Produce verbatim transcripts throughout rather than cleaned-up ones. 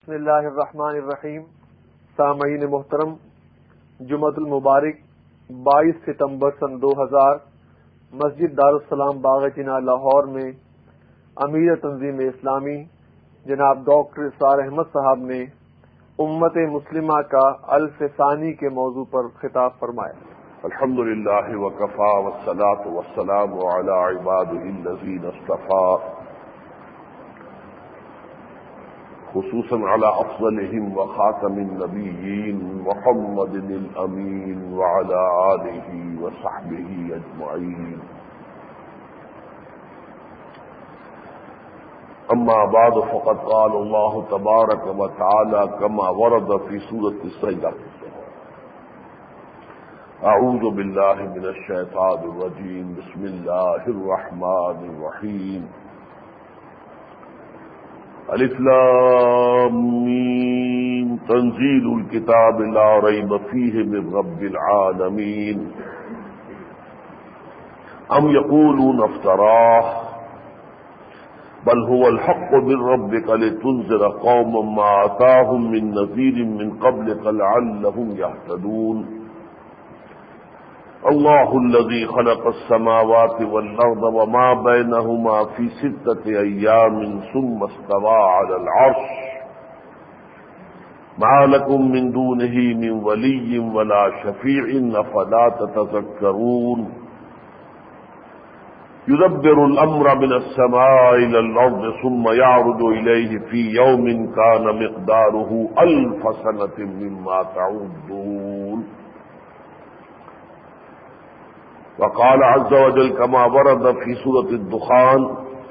بسم اللہ الرحمن الرحیم۔ سامعین محترم، جمعۃ المبارک بائیس ستمبر سن دو ہزار مسجد دارالسلام باغ جناح لاہور میں امیر تنظیم اسلامی جناب ڈاکٹر اسرار احمد صاحب نے امت مسلمہ کا الف ثانی کے موضوع پر خطاب فرمایا۔ الحمد للہ وکفی والصلاۃ والسلام علی عبادہ الذین اصطفی، خصوصاً علی افضلہم وخاتم النبیین محمد الامین وعلی آلہ وصحبہ اجمعین۔ اما بعد فقد قال اللہ تبارک وتعالی کما ورد فی سورۃ السجدہ، اعوذ باللہ من الشیطان الرجیم، بسم اللہ الرحمن الرحیم، الف لام میم، تنزیل الکتاب لا ریب فیہ من رب العالمین، ام یقولون افتراہ بل هو الحق من ربک لتنذر قوما ما آتاهم من نذیر من قبلک لعلهم یہتدون۔ اللہ الذی خلق السماوات والارض وما بینہما فی ستۃ ایام ثم استوى علی العرش ما لکم من دونہ من ولی ولا شفیع افلا تتذکرون۔ یدبر الامر من السماء الى الارض ثم یعرج الیہ فی یوم کان مقدارہ الف سنۃ مما تعدون۔ وقال عز وجل كما ورد في سورة الدخان،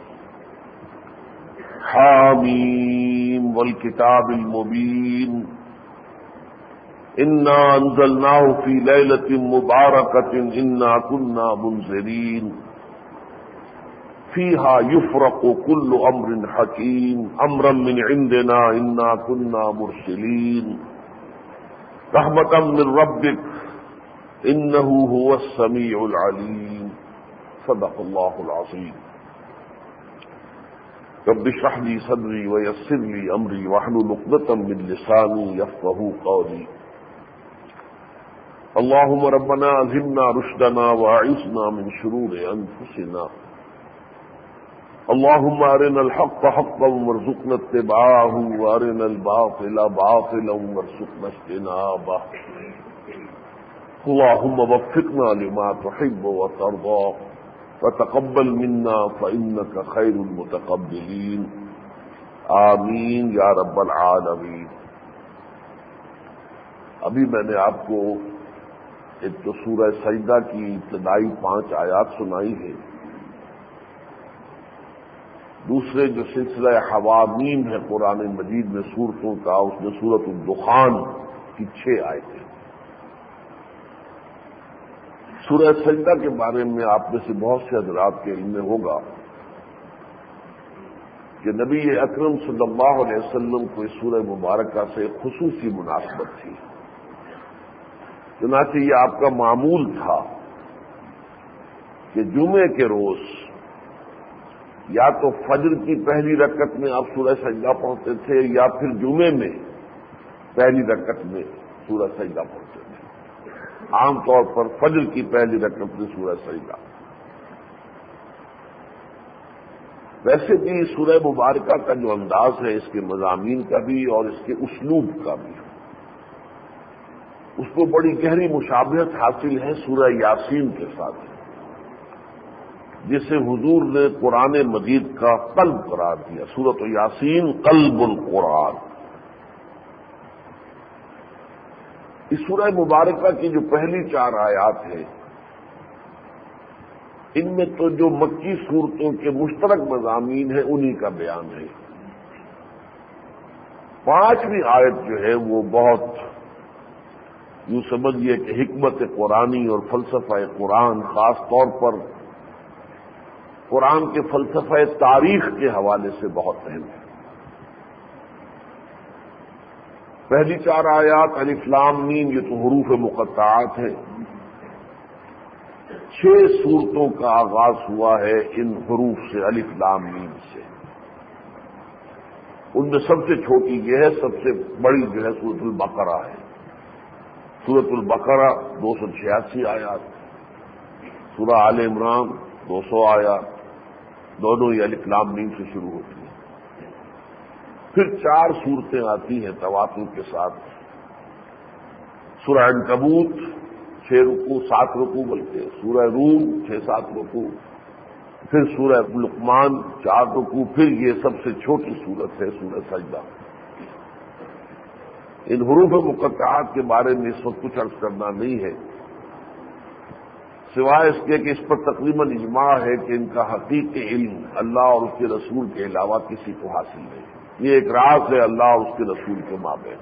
حامیم والکتاب المبین، انا انزلناه في ليلة مباركة انا كنا منذرين فيها يفرق كل امر حكيم امرا من عندنا انا كنا مرسلين رحمة من ربك انه هو السمیع العلیم۔ صدق اللہ العظیم۔ رب اشرح لي صدری ویسر لي امری واحلل عقدۃ من لسانی یفقهوا قولی۔ اللهم ربنا الهمنا رشدنا واعصمنا من شرور انفسنا، اللهم ارنا الحق حقا وارزقنا اتباعه وارنا الباطل باطلا وارزقنا اجتنابه، اللهم وفقنا لما تحب وترضى وتقبل منا فإنك خير المتقبلين، آمین یا رب العالمین۔ ابھی میں نے آپ کو ایک تو سورہ سجدہ کی ابتدائی پانچ آیات سنائی ہے، دوسرے جو سلسلہ حوامیم ہے قرآن مجید میں سورتوں کا، اس میں سورۃ الدخان کی چھ آیتیں۔ سورہ سجدہ کے بارے میں آپ میں سے بہت سے حضرات کے علم میں ہوگا کہ نبی اکرم صلی اللہ علیہ وسلم کو اس سورہ مبارکہ سے ایک خصوصی مناسبت تھی، چنانچہ یہ آپ کا معمول تھا کہ جمعے کے روز یا تو فجر کی پہلی رکعت میں آپ سورہ سجدہ پڑھتے تھے یا پھر جمعے میں پہلی رکعت میں سورہ سجدہ پڑھتے تھے، عام طور پر فجر کی پہلی رکعت میں سورہ سجدہ۔ ویسے بھی سورہ مبارکہ کا جو انداز ہے اس کے مضامین کا بھی اور اس کے اسلوب کا بھی، اس کو بڑی گہری مشابہت حاصل ہے سورہ یاسین کے ساتھ، جسے حضور نے قرآن مجید کا قلب قرار دیا۔ سورۃ یاسین قلب القرآن۔ اس سورہ مبارکہ کی جو پہلی چار آیات ہیں، ان میں تو جو مکی صورتوں کے مشترک مضامین ہیں انہی کا بیان ہے۔ پانچویں آیت جو ہے وہ بہت یوں سمجھیے کہ حکمت قرآنی اور فلسفہ قرآن، خاص طور پر قرآن کے فلسفہ تاریخ کے حوالے سے بہت اہم ہے۔ پہلی چار آیات الف لام میم، یہ تو حروف مقطعات ہیں۔ چھ سورتوں کا آغاز ہوا ہے ان حروف سے، الف لام میم سے۔ ان میں سب سے چھوٹی یہ ہے، سب سے بڑی جو ہے سورۃ البقرہ ہے۔ سورۃ البقرہ دو سو چھیاسی آیات، سورہ آل عمران دو سو آیات، دونوں یہ الف لام میم سے شروع ہوتی ہیں۔ پھر چار صورتیں آتی ہیں تواتر کے ساتھ، سورہ عنکبوت چھ رکوع سات رکوع بلکہ، سورہ روم چھ سات رکوع، پھر سورہ لقمان چار رکوع، پھر یہ سب سے چھوٹی سورت ہے سورہ سجدہ۔ ان حروف مقطعات کے بارے میں اس وقت کچھ عرض کرنا نہیں ہے، سوائے اس کے کہ اس پر تقریباً اجماع ہے کہ ان کا حقیقی علم اللہ اور اس کے رسول کے علاوہ کسی کو حاصل نہیں۔ یہ ایک راز ہے اللہ اور اس کے رسول کے مابین۔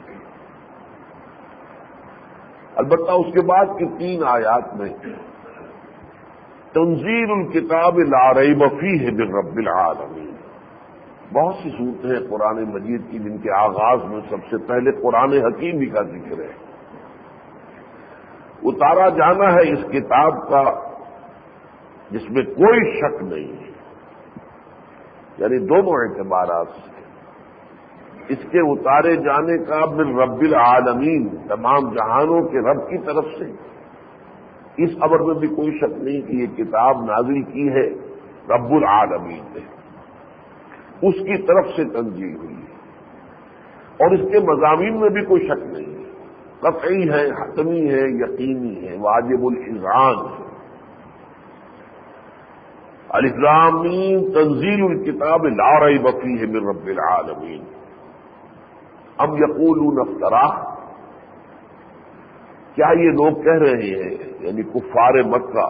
البتہ اس کے بعد کی تین آیات میں تنزیل الکتاب لا ریب فیہ من رب العالمین، بہت سی صورتیں ہیں قرآن مجید کی جن کے آغاز میں سب سے پہلے قرآن حکیم ہی کا ذکر ہے۔ اتارا جانا ہے اس کتاب کا جس میں کوئی شک نہیں ہے، یعنی دونوں اعتبارات سے اس کے اتارے جانے کا من رب العالمین، تمام جہانوں کے رب کی طرف سے، اس امر میں بھی کوئی شک نہیں کہ یہ کتاب نازل کی ہے رب العالمین نے، اس کی طرف سے تنزیل ہوئی ہے، اور اس کے مضامین میں بھی کوئی شک نہیں ہے، قطعی ہے، حتمی ہے، یقینی ہے، واجب الاذعان ہے۔ الف لام میم تنزیل الکتاب لا ریب فیہ من رب العالمین۔ ام یقولون افتراہ، کیا یہ لوگ کہہ رہے ہیں یعنی کفار مکہ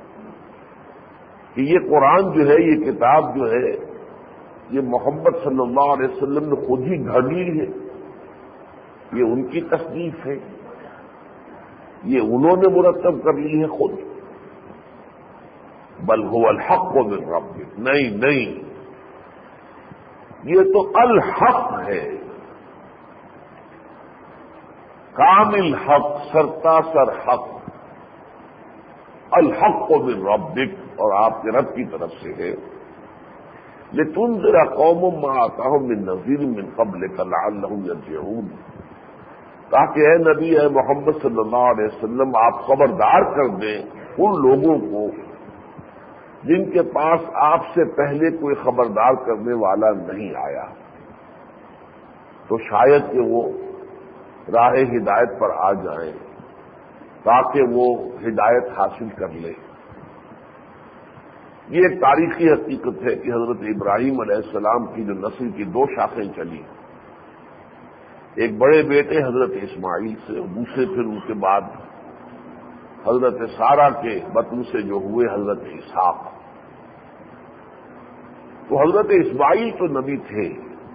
کہ یہ قرآن جو ہے، یہ کتاب جو ہے، یہ محمد صلی اللہ علیہ وسلم نے خود ہی گھڑ لی ہے، یہ ان کی تصنیف ہے، یہ انہوں نے مرتب کر لی ہے خود؟ بل هو الحق من ربک، نہیں نہیں، یہ تو الحق ہے، کامل حق، سرتا سر حق، الحق من ربک، اور آپ کے رب کی طرف سے ہے۔ لتنذر قوم ما آتاہم من نذیر من قبلک لعلہم یرجعون، تاکہ اے نبی اے محمد صلی اللہ علیہ وسلم آپ خبردار کر دیں ان لوگوں کو جن کے پاس آپ سے پہلے کوئی خبردار کرنے والا نہیں آیا، تو شاید کہ وہ راہ ہدایت پر آ جائیں تاکہ وہ ہدایت حاصل کر لیں۔ یہ ایک تاریخی حقیقت ہے کہ حضرت ابراہیم علیہ السلام کی جو نسل کی دو شاخیں چلی، ایک بڑے بیٹے حضرت اسماعیل سے، دوسرے پھر ان کے بعد حضرت سارہ کے بطن سے جو ہوئے حضرت اسحاق۔ تو حضرت اسماعیل تو نبی تھے،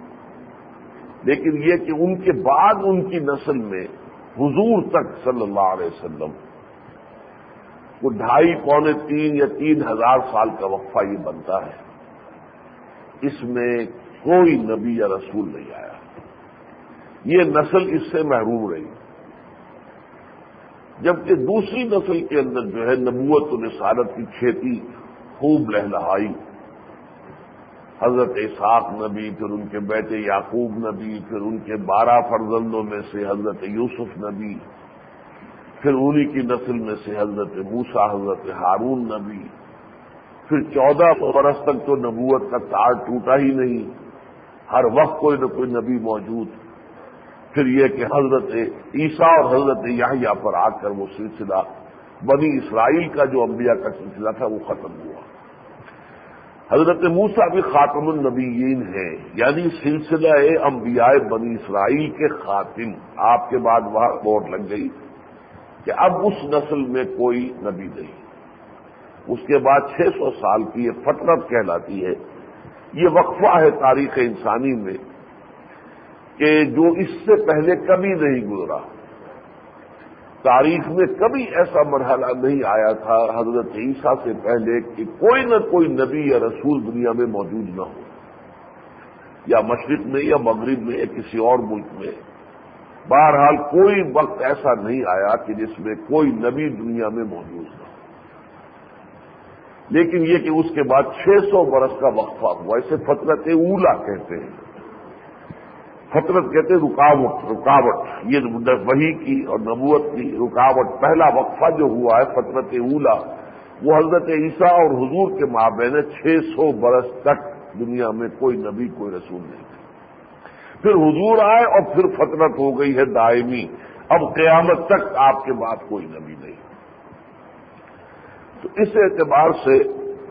لیکن یہ کہ ان کے بعد ان کی نسل میں حضور تک صلی اللہ علیہ وسلم وہ ڈھائی پونے تین یا تین ہزار سال کا وقفہ یہ بنتا ہے، اس میں کوئی نبی یا رسول نہیں آیا، یہ نسل اس سے محروم رہی، جبکہ دوسری نسل کے اندر جو ہے نبوت و رسالت کی کھیتی خوب لہلہائی۔ حضرت اسحاق نبی، پھر ان کے بیٹے یعقوب نبی، پھر ان کے بارہ فرزندوں میں سے حضرت یوسف نبی، پھر انہی کی نسل میں سے حضرت موسیٰ، حضرت ہارون نبی، پھر چودہ برس تک تو نبوت کا تار ٹوٹا ہی نہیں، ہر وقت کوئی نہ کوئی نبی موجود۔ پھر یہ کہ حضرت عیسیٰ اور حضرت یحییٰ پر آ کر وہ سلسلہ بنی اسرائیل کا جو انبیاء کا سلسلہ تھا وہ ختم ہوا۔ حضرت موسیٰ بھی خاتم النبیین ہیں، یعنی سلسلہ انبیاء بنی اسرائیل کے خاتم۔ آپ کے بعد وہاں موہر لگ گئی کہ اب اس نسل میں کوئی نبی نہیں۔ اس کے بعد چھ سو سال کی یہ فترت کہلاتی ہے، یہ وقفہ ہے تاریخ انسانی میں کہ جو اس سے پہلے کبھی نہیں گزرا۔ تاریخ میں کبھی ایسا مرحلہ نہیں آیا تھا حضرت عیسیٰ سے پہلے کہ کوئی نہ کوئی نبی یا رسول دنیا میں موجود نہ ہو، یا مشرق میں یا مغرب میں یا کسی اور ملک میں۔ بہرحال کوئی وقت ایسا نہیں آیا کہ جس میں کوئی نبی دنیا میں موجود نہ ہو، لیکن یہ کہ اس کے بعد چھ سو برس کا وقفہ ہوا، اسے فترت اولا کہتے ہیں۔ فطرت کہتے ہیں رکاوٹ رکاوٹ یہ وحی کی اور نبوت کی رکاوٹ. پہلا وقفہ جو ہوا ہے فطرت اولا وہ حضرت عیسیٰ اور حضور کے مابین چھ سو برس تک دنیا میں کوئی نبی کوئی رسول نہیں تھا. پھر حضور آئے اور پھر فطرت ہو گئی ہے دائمی. اب قیامت تک آپ کے بعد کوئی نبی نہیں. تو اس اعتبار سے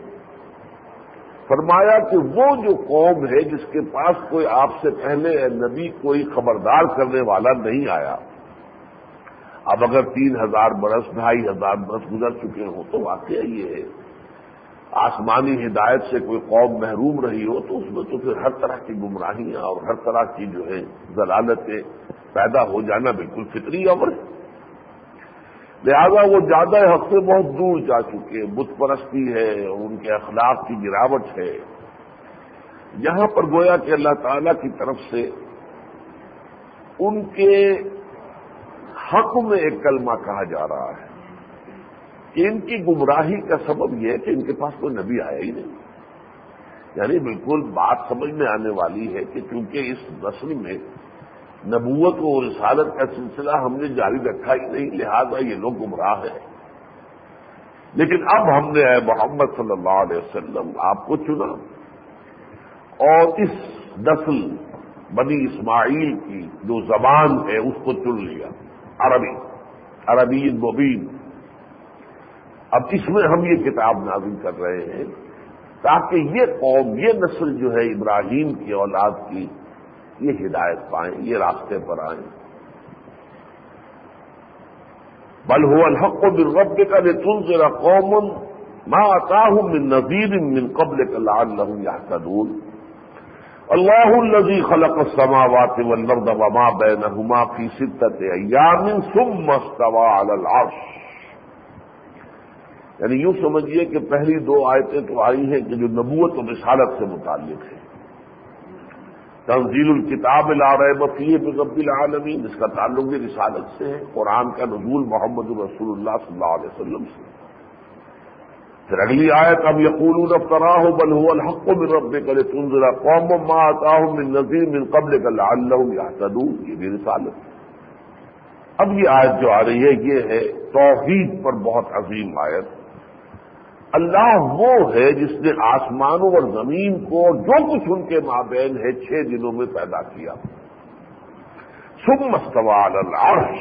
فرمایا کہ وہ جو قوم ہے جس کے پاس کوئی آپ سے پہلے نبی کوئی خبردار کرنے والا نہیں آیا، اب اگر تین ہزار برس ڈھائی ہزار برس گزر چکے ہوں تو واقعہ یہ ہے آسمانی ہدایت سے کوئی قوم محروم رہی ہو تو اس میں تو پھر ہر طرح کی گمراہیاں اور ہر طرح کی جو ہے ضلالتیں پیدا ہو جانا بالکل فطری امر ہے. لہذا وہ زیادہ حق سے بہت دور جا چکے. بت پرستی ہے، ان کے اخلاق کی گراوٹ ہے. یہاں پر گویا کہ اللہ تعالی کی طرف سے ان کے حق میں ایک کلمہ کہا جا رہا ہے کہ ان کی گمراہی کا سبب یہ ہے کہ ان کے پاس کوئی نبی آیا ہی نہیں. یعنی بالکل بات سمجھ میں آنے والی ہے کہ چونکہ اس نسل میں نبوت و رسالت کا سلسلہ ہم نے جاری رکھا ہی نہیں، لہذا یہ لوگ گمراہ ہیں. لیکن اب ہم نے اے محمد صلی اللہ علیہ وسلم آپ کو چنا اور اس نسل بنی اسماعیل کی جو زبان ہے اس کو چن لیا، عربی عربی مبین. اب اس میں ہم یہ کتاب نازل کر رہے ہیں تاکہ یہ قوم یہ نسل جو ہے ابراہیم کی اولاد کی یہ ہدایت پائیں، یہ راستے پر آئیں. بل هو الحق من ربك لتنذر قوما ما اتاهم من نذير من قبلك لعلهم يهتدون. الله الذي خلق السماوات والارض وما بينهما في ستة ايام ثم استوى على العرش. یعنی یوں سمجھیے کہ پہلی دو آیتیں تو آئی ہیں کہ جو نبوت و رسالت سے متعلق ہے. تنزیل الکتاب لا ریب فیہ من رب العالمین، اس کا تعلق بھی رسالت سے ہے. قرآن کا نزول محمد رسول اللہ صلی اللہ علیہ وسلم سے. پھر اگلی آیت اب یقولون افتراہ بل هو الحق من ربک لتنذر قوما ما اتاهم من نذیر من قبلک لعلهم یهتدون، یہ بھی رسالت ہے. اب یہ آیت جو آ رہی ہے یہ ہے توحید پر بہت عظیم آیت. اللہ وہ ہے جس نے آسمانوں اور زمین کو جو کچھ ان کے مابین ہے چھ دنوں میں پیدا کیا. ثم استوى على العرش،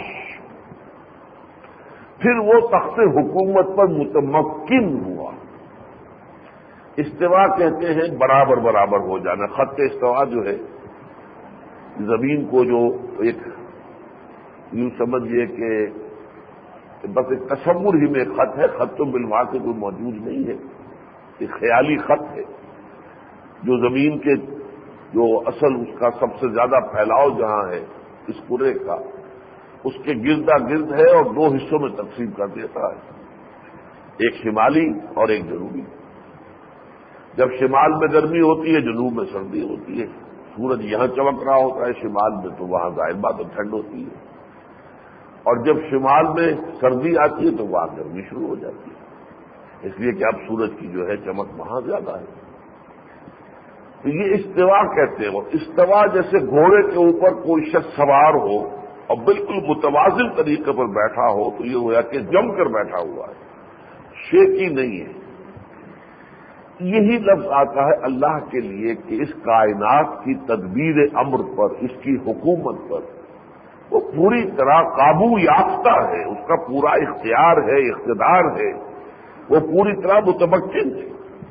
پھر وہ تخت حکومت پر متمکن ہوا. استوا کہتے ہیں برابر برابر ہو جانا. خط استوا جو ہے زمین کو جو ایک یوں سمجھیے کہ بس ایک تصور ہی میں خط ہے، خط تو بالواقع کوئی موجود نہیں ہے، ایک خیالی خط ہے جو زمین کے جو اصل اس کا سب سے زیادہ پھیلاؤ جہاں ہے اس پورے کا اس کے گردا گرد ہے اور دو حصوں میں تقسیم کر دیتا ہے، ایک شمالی اور ایک جنوبی. جب شمال میں گرمی ہوتی ہے جنوب میں سردی ہوتی ہے. سورج یہاں چمک رہا ہوتا ہے شمال میں تو وہاں ظاہر بات ٹھنڈ ہوتی ہے، اور جب شمال میں سردی آتی ہے تو وہاں گرمی شروع ہو جاتی ہے، اس لیے کہ اب سورج کی جو ہے چمک وہاں زیادہ ہے. تو یہ استوا کہتے ہیں. وہ استوا جیسے گھوڑے کے اوپر کوئی شخص سوار ہو اور بالکل متوازن طریقے پر بیٹھا ہو تو یہ ہوا کہ جم کر بیٹھا ہوا ہے، شیکی نہیں ہے. یہی لفظ آتا ہے اللہ کے لیے کہ اس کائنات کی تدبیر امر پر، اس کی حکومت پر وہ پوری طرح قابو یافتہ ہے، اس کا پورا اختیار ہے، اقتدار ہے، وہ پوری طرح متمکن ہے.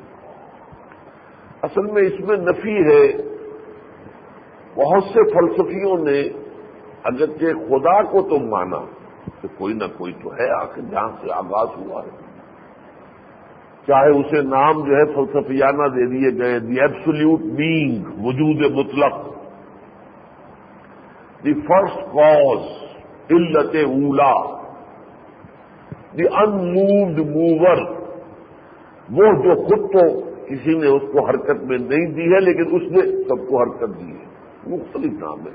اصل میں اس میں نفی ہے. بہت سے فلسفیوں نے اگرچہ خدا کو تو مانا کہ کوئی نہ کوئی تو ہے آخر جہاں سے آغاز ہوا ہے، چاہے اسے نام جو ہے فلسفیانہ دے دیے گئے دی ایبسولوٹ بینگ، وجود مطلق، دی فرسٹ کاز، علت اولا، دی ان مووڈ موور، وہ جو خود تو کسی نے اس کو حرکت میں نہیں دی ہے لیکن اس نے سب کو حرکت دی ہے. مختلف نام ہے،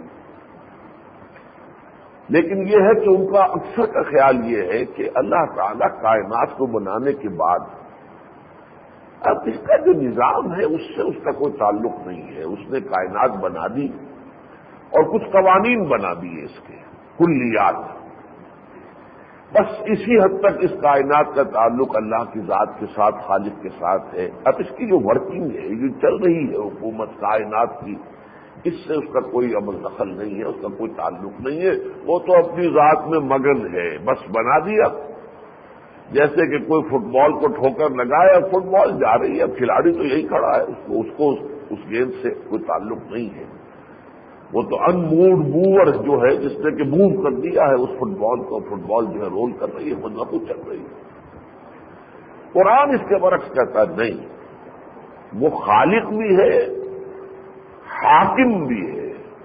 لیکن یہ ہے کہ ان کا اکثر کا خیال یہ ہے کہ اللہ تعالی کائنات کو بنانے کے بعد اب اس کا جو نظام ہے اس سے اس کا کوئی تعلق نہیں ہے. اس نے کائنات بنا دی اور کچھ قوانین بنا دیے اس کے کلیات. بس اسی حد تک اس کائنات کا تعلق اللہ کی ذات کے ساتھ، خالق کے ساتھ ہے. اب اس کی جو ورکنگ ہے، یہ چل رہی ہے حکومت کائنات کی، اس سے اس کا کوئی عمل دخل نہیں ہے، اس کا کوئی تعلق نہیں ہے. وہ تو اپنی ذات میں مگن ہے، بس بنا دیا. جیسے کہ کوئی فٹ بال کو ٹھوکر لگایا، فٹ بال جا رہی ہے، اب کھلاڑی تو یہی کھڑا ہے، اس کو اس کو اس گیند سے کوئی تعلق نہیں ہے. وہ تو ان موڈ موور جو ہے، جس نے کہ موو کر دیا ہے اس فٹ بال کو، فٹ بال جو ہے رول کر رہی ہے، خود بخود چل رہی ہے. قرآن اس کے برعکس کہتا ہے نہیں، وہ خالق بھی ہے، حاکم بھی ہے،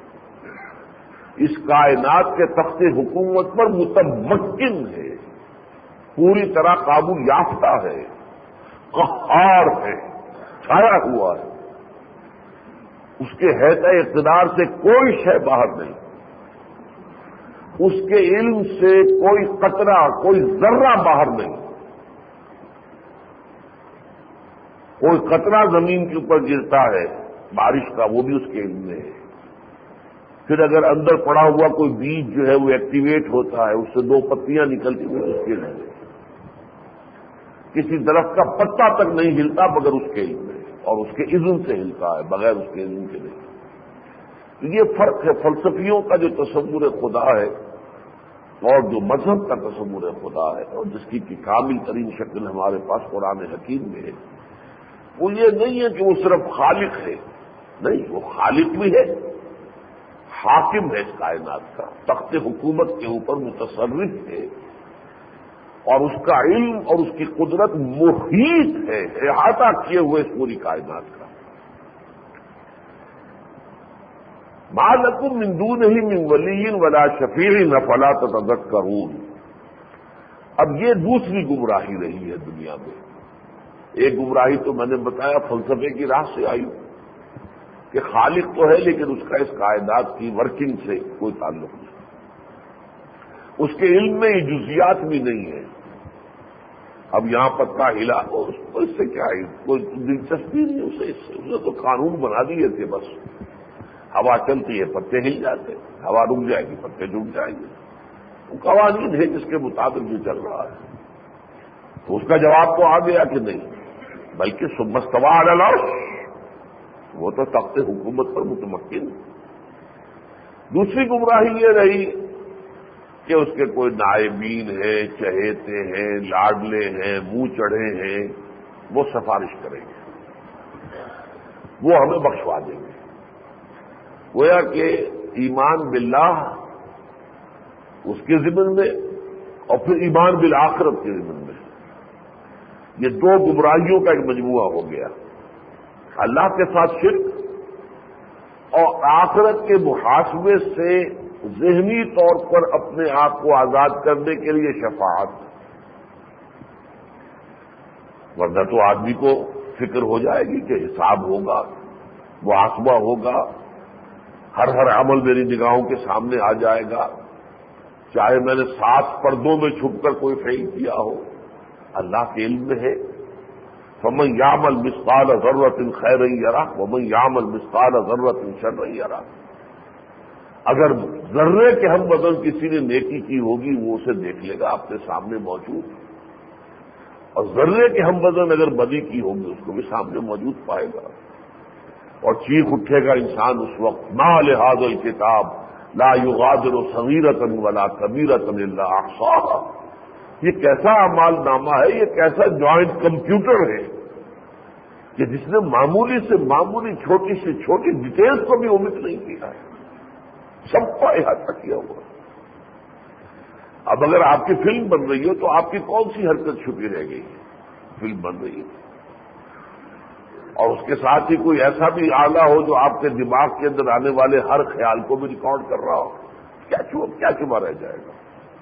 اس کائنات کے تخت حکومت پر متمکن ہے، پوری طرح قابو یافتہ ہے، قہار ہے، چھایا ہوا ہے. اس کے حیطۂ اقتدار سے کوئی شے باہر نہیں، اس کے علم سے کوئی قطرہ، کوئی ذرہ باہر نہیں. کوئی قطرہ زمین کے اوپر گرتا ہے بارش کا، وہ بھی اس کے علم میں ہے. پھر اگر اندر پڑا ہوا کوئی بیج جو ہے وہ ایکٹیویٹ ہوتا ہے، اس سے دو پتیاں نکلتی ہیں، اس کے علم میں. کسی درخت کا پتا تک نہیں ہلتا مگر اس کے علم میں، اور اس کے اذن سے ہلتا ہے، بغیر اس کے اذن کے نہیں. یہ فرق ہے فلسفیوں کا جو تصور خدا ہے اور جو مذہب کا تصور خدا ہے، اور جس کی کامل ترین شکل ہمارے پاس قرآن حکیم میں ہے. وہ یہ نہیں ہے کہ وہ صرف خالق ہے، نہیں، وہ خالق بھی ہے، حاکم ہے اس کائنات کا، تخت حکومت کے اوپر متصرف ہے، اور اس کا علم اور اس کی قدرت محیط ہے، احاطہ کیے ہوئے اس پوری کائنات کا. ما لکم من دونہ من ولی ولا شفیع افلا تتذکرون. اب یہ دوسری گمراہی رہی ہے دنیا میں. ایک گمراہی تو میں نے بتایا فلسفے کی راہ سے آئی کہ خالق تو ہے لیکن اس کا اس کائنات کی ورکنگ سے کوئی تعلق نہیں، اس کے علم میں یہ جزیات بھی نہیں ہے. اب یہاں پتا ہلا اس سے کیا ہے، کوئی دلچسپی نہیں اسے، اس سے اسے تو قانون بنا دیے تھے. بس ہوا چلتی ہے پتے ہل جاتے، ہوا رک جائے گی پتے جھک جائیں گے. وہ قوانین ہے جس کے مطابق جو چل رہا ہے. تو اس کا جواب تو آ گیا کہ نہیں، بلکہ ثم استوى علی العرش، وہ تو تخت حکومت پر متمکن. دوسری گمراہی یہ رہی کہ اس کے کوئی نائبین ہیں، چہیتے ہیں، لاڈلے ہیں، منہ چڑھے ہیں، وہ سفارش کریں گے، وہ ہمیں بخشوا دیں گے. گویا کہ ایمان باللہ اس کے ذمن میں اور پھر ایمان بالآخرت کے ذمن میں، یہ دو گمراہیوں کا ایک مجموعہ ہو گیا. اللہ کے ساتھ شرک اور آخرت کے محاسبے سے ذہنی طور پر اپنے آپ کو آزاد کرنے کے لیے شفاعت. ورنہ تو آدمی کو فکر ہو جائے گی کہ حساب ہوگا، محاسبہ ہوگا، ہر ہر عمل میری نگاہوں کے سامنے آ جائے گا، چاہے میں نے سات پردوں میں چھپ کر کوئی فعل کیا ہو. اللہ کے علم میں ہے. فمن یعمل مثقال ذرۃ خیرا یرہ ومن یعمل مثقال ذرۃ شرا یرہ. اگر ذرے کے ہم وزن کسی نے نیکی کی ہوگی وہ اسے دیکھ لے گا اپنے سامنے موجود، اور ذرے کے ہم وزن اگر بدی کی ہوگی اس کو بھی سامنے موجود پائے گا. اور چیخ اٹھے گا انسان اس وقت، ما لهذا الکتاب لا یغادر صغیرۃ ولا کبیرۃ الا احصاها. یہ کیسا اعمال نامہ ہے، یہ کیسا جوائنٹ کمپیوٹر ہے کہ جس نے معمولی سے معمولی چھوٹی سے چھوٹی ڈیٹیلز کو بھی اومٹ نہیں کیا ہے، سب کو احاطہ کیا ہوا. اب اگر آپ کی فلم بن رہی ہو تو آپ کی کون سی حرکت چھپی رہ گئی؟ فلم بن رہی ہے اور اس کے ساتھ ہی کوئی ایسا بھی آلہ ہو جو آپ کے دماغ کے اندر آنے والے ہر خیال کو بھی ریکارڈ کر رہا ہو، کیا چھپ کیا چھپا رہ جائے گا؟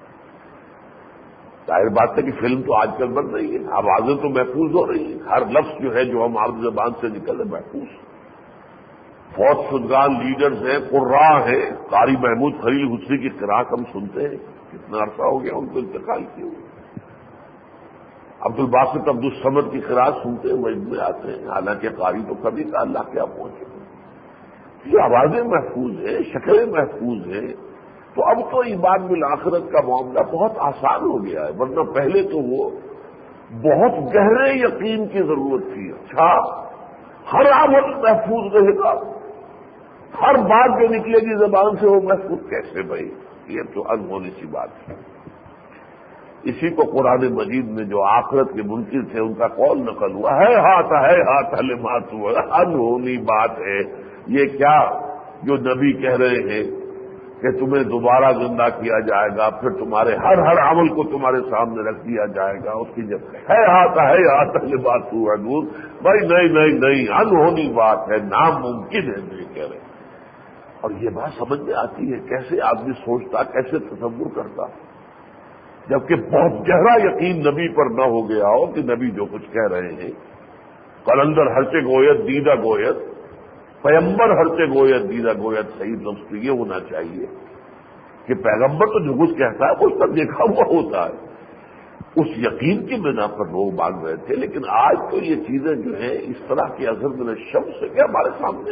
ظاہر بات ہے کہ فلم تو آج کل بن رہی ہے، آوازیں تو محفوظ ہو رہی ہیں، ہر لفظ جو ہے جو ہم عربی زبان سے نکل رہے محفوظ. فوج شدگان لیڈرز ہیں، قراء ہیں، قاری محمود خلیل حسنی کی قراءت ہم سنتے ہیں، کتنا عرصہ ہو گیا ان کو انتقال کیے ہوئے. عبد الباسط عبد الصمد کی قراءت سنتے ہیں، مجد میں آتے ہیں، حالانکہ قاری تو کبھی کا اللہ کیا پہنچے. یہ آوازیں محفوظ ہیں، شکلیں محفوظ ہیں، تو اب تو ایمان بالآخرت کا معاملہ بہت آسان ہو گیا ہے، ورنہ پہلے تو وہ بہت گہرے یقین کی ضرورت تھی۔ اچھا ہر عمل محفوظ رہے گا، ہر بات جو نکلے گی زبان سے وہ محفوظ کیسے بھائی؟ یہ تو انہونی سی بات ہے۔ اسی کو قرآن مجید میں جو آخرت کے منکر تھے ان کا قول نقل ہوا ہے، ہاتھ ہے ہاتھ حلمات ہوا، انہونی بات ہے یہ کیا جو نبی کہہ رہے ہیں کہ تمہیں دوبارہ زندہ کیا جائے گا، پھر تمہارے ہر ہر عمل کو تمہارے سامنے رکھ دیا جائے گا، اس کی جب ہے ہاتھ ہے ہاتھ حلمات ہوا دور، بھائی نہیں نہیں نہیں، انہونی بات ہے، ناممکن ہے جو یہ کہہ رہے ہیں۔ اور یہ بات سمجھ میں آتی ہے، کیسے آدمی سوچتا، کیسے تصور کرتا، جبکہ بہت گہرا یقین نبی پر نہ ہو گیا ہو کہ نبی جو کچھ کہہ رہے ہیں، قلندر ہرچے گویت دیدہ گویت، پیغمبر ہرچے گویت دیدہ گویت، صحیح لفظ تو یہ ہونا چاہیے کہ پیغمبر تو جو کچھ کہتا ہے وہ اس پر دیکھا ہوا ہوتا ہے، اس یقین کی بنا پر لوگ مانگ رہے تھے۔ لیکن آج تو یہ چیزیں جو ہیں اس طرح کی اثر میں شمس سے کیا ہمارے سامنے،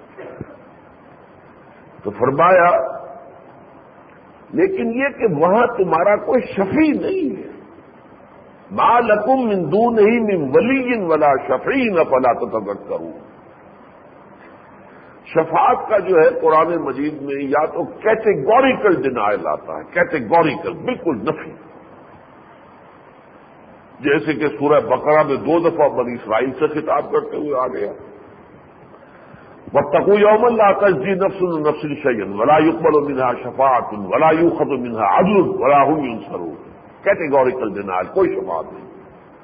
تو فرمایا لیکن یہ کہ وہاں تمہارا کوئی شفیع نہیں ہے، ما لکم من دونہ من ولی ولا شفیع افلا تتذکرون۔ شفاعت کا جو ہے قرآن مجید میں یا تو کیٹیگوریکل ڈینائل آتا ہے، کیٹیگوریکل بالکل نفی، جیسے کہ سورہ بقرہ میں دو دفعہ بنی اسرائیل سے خطاب کرتے ہوئے آ گیا، واتقوا یوما لا تجزی نفس عن نفس شیئا ولا يقبل منها شفاعۃ ولا یؤخذ منها عدل ولا هم ينصرون۔ کیٹیگوریکل ڈینائل، کوئی شفاعت نہیں۔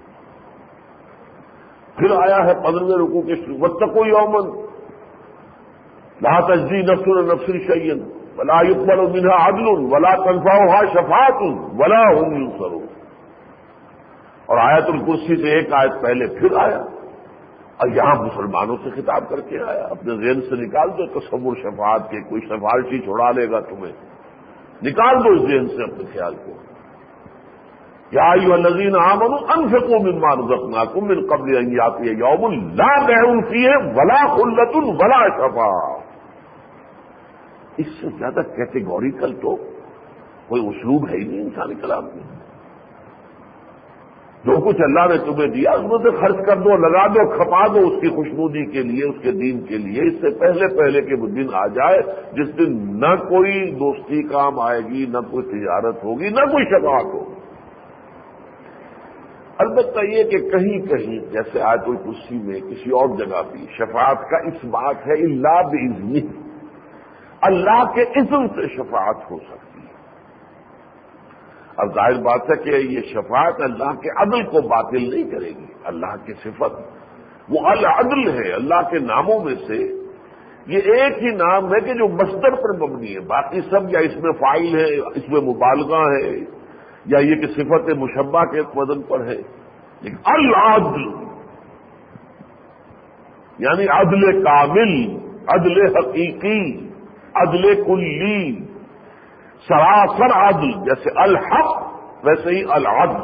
پھر آیا ہے پندرہویں رکوع کے شروع، واتقوا یوما لا تجزی نفس عن نفس شیئا ولا يقبل منها عدل ولا تنفعها شفاعۃ ولا هم ينصرون۔ اور آیت الکرسی سے ایک آیت پہلے پھر آیا، اور یہاں مسلمانوں سے خطاب کر کے آیا، اپنے ذہن سے نکال دو تصور شفاعت کے، کوئی سفارشی چھوڑا لے گا تمہیں، نکال دو اس ذہن سے اپنے خیال کو۔ یا ایھا الذین آمنوا انفقوا مما رزقناکم من قبل ان یاتی یوم لا بیع فیہ ولا خلۃ ولا شفاعۃ۔ اس سے زیادہ کیٹیگوریکل تو کوئی اسلوب ہے ہی نہیں انسانی کلام میں۔ جو کچھ اللہ نے تمہیں دیا اس میں سے خرچ کر دو، لگا دو، کھپا دو اس کی خوشنودی کے لیے، اس کے دین کے لیے، اس سے پہلے پہلے کہ وہ دن آ جائے جس دن نہ کوئی دوستی کام آئے گی، نہ کوئی تجارت ہوگی، نہ کوئی شفاعت ہوگی۔ البتہ یہ کہ کہیں کہیں جیسے آیت الکرسی میں کسی اور جگہ بھی شفاعت کا اس بات ہے الا باذنہ، اللہ کے اذن سے شفاعت ہو سکتی ہے۔ اب ظاہر بات ہے کہ یہ شفاعت اللہ کے عدل کو باطل نہیں کرے گی، اللہ کی صفت وہ العدل ہے، اللہ کے ناموں میں سے یہ ایک ہی نام ہے کہ جو مصدر پر مبنی ہے، باقی سب یا اس میں فاعل ہے، اس میں مبالغہ ہے، یا یہ کہ صفت مشبہ کے وزن پر ہے، لیکن العدل یعنی عدل کامل، عدل حقیقی، عدل کلی، سراسر عدل، جیسے الحق ویسے ہی العدل،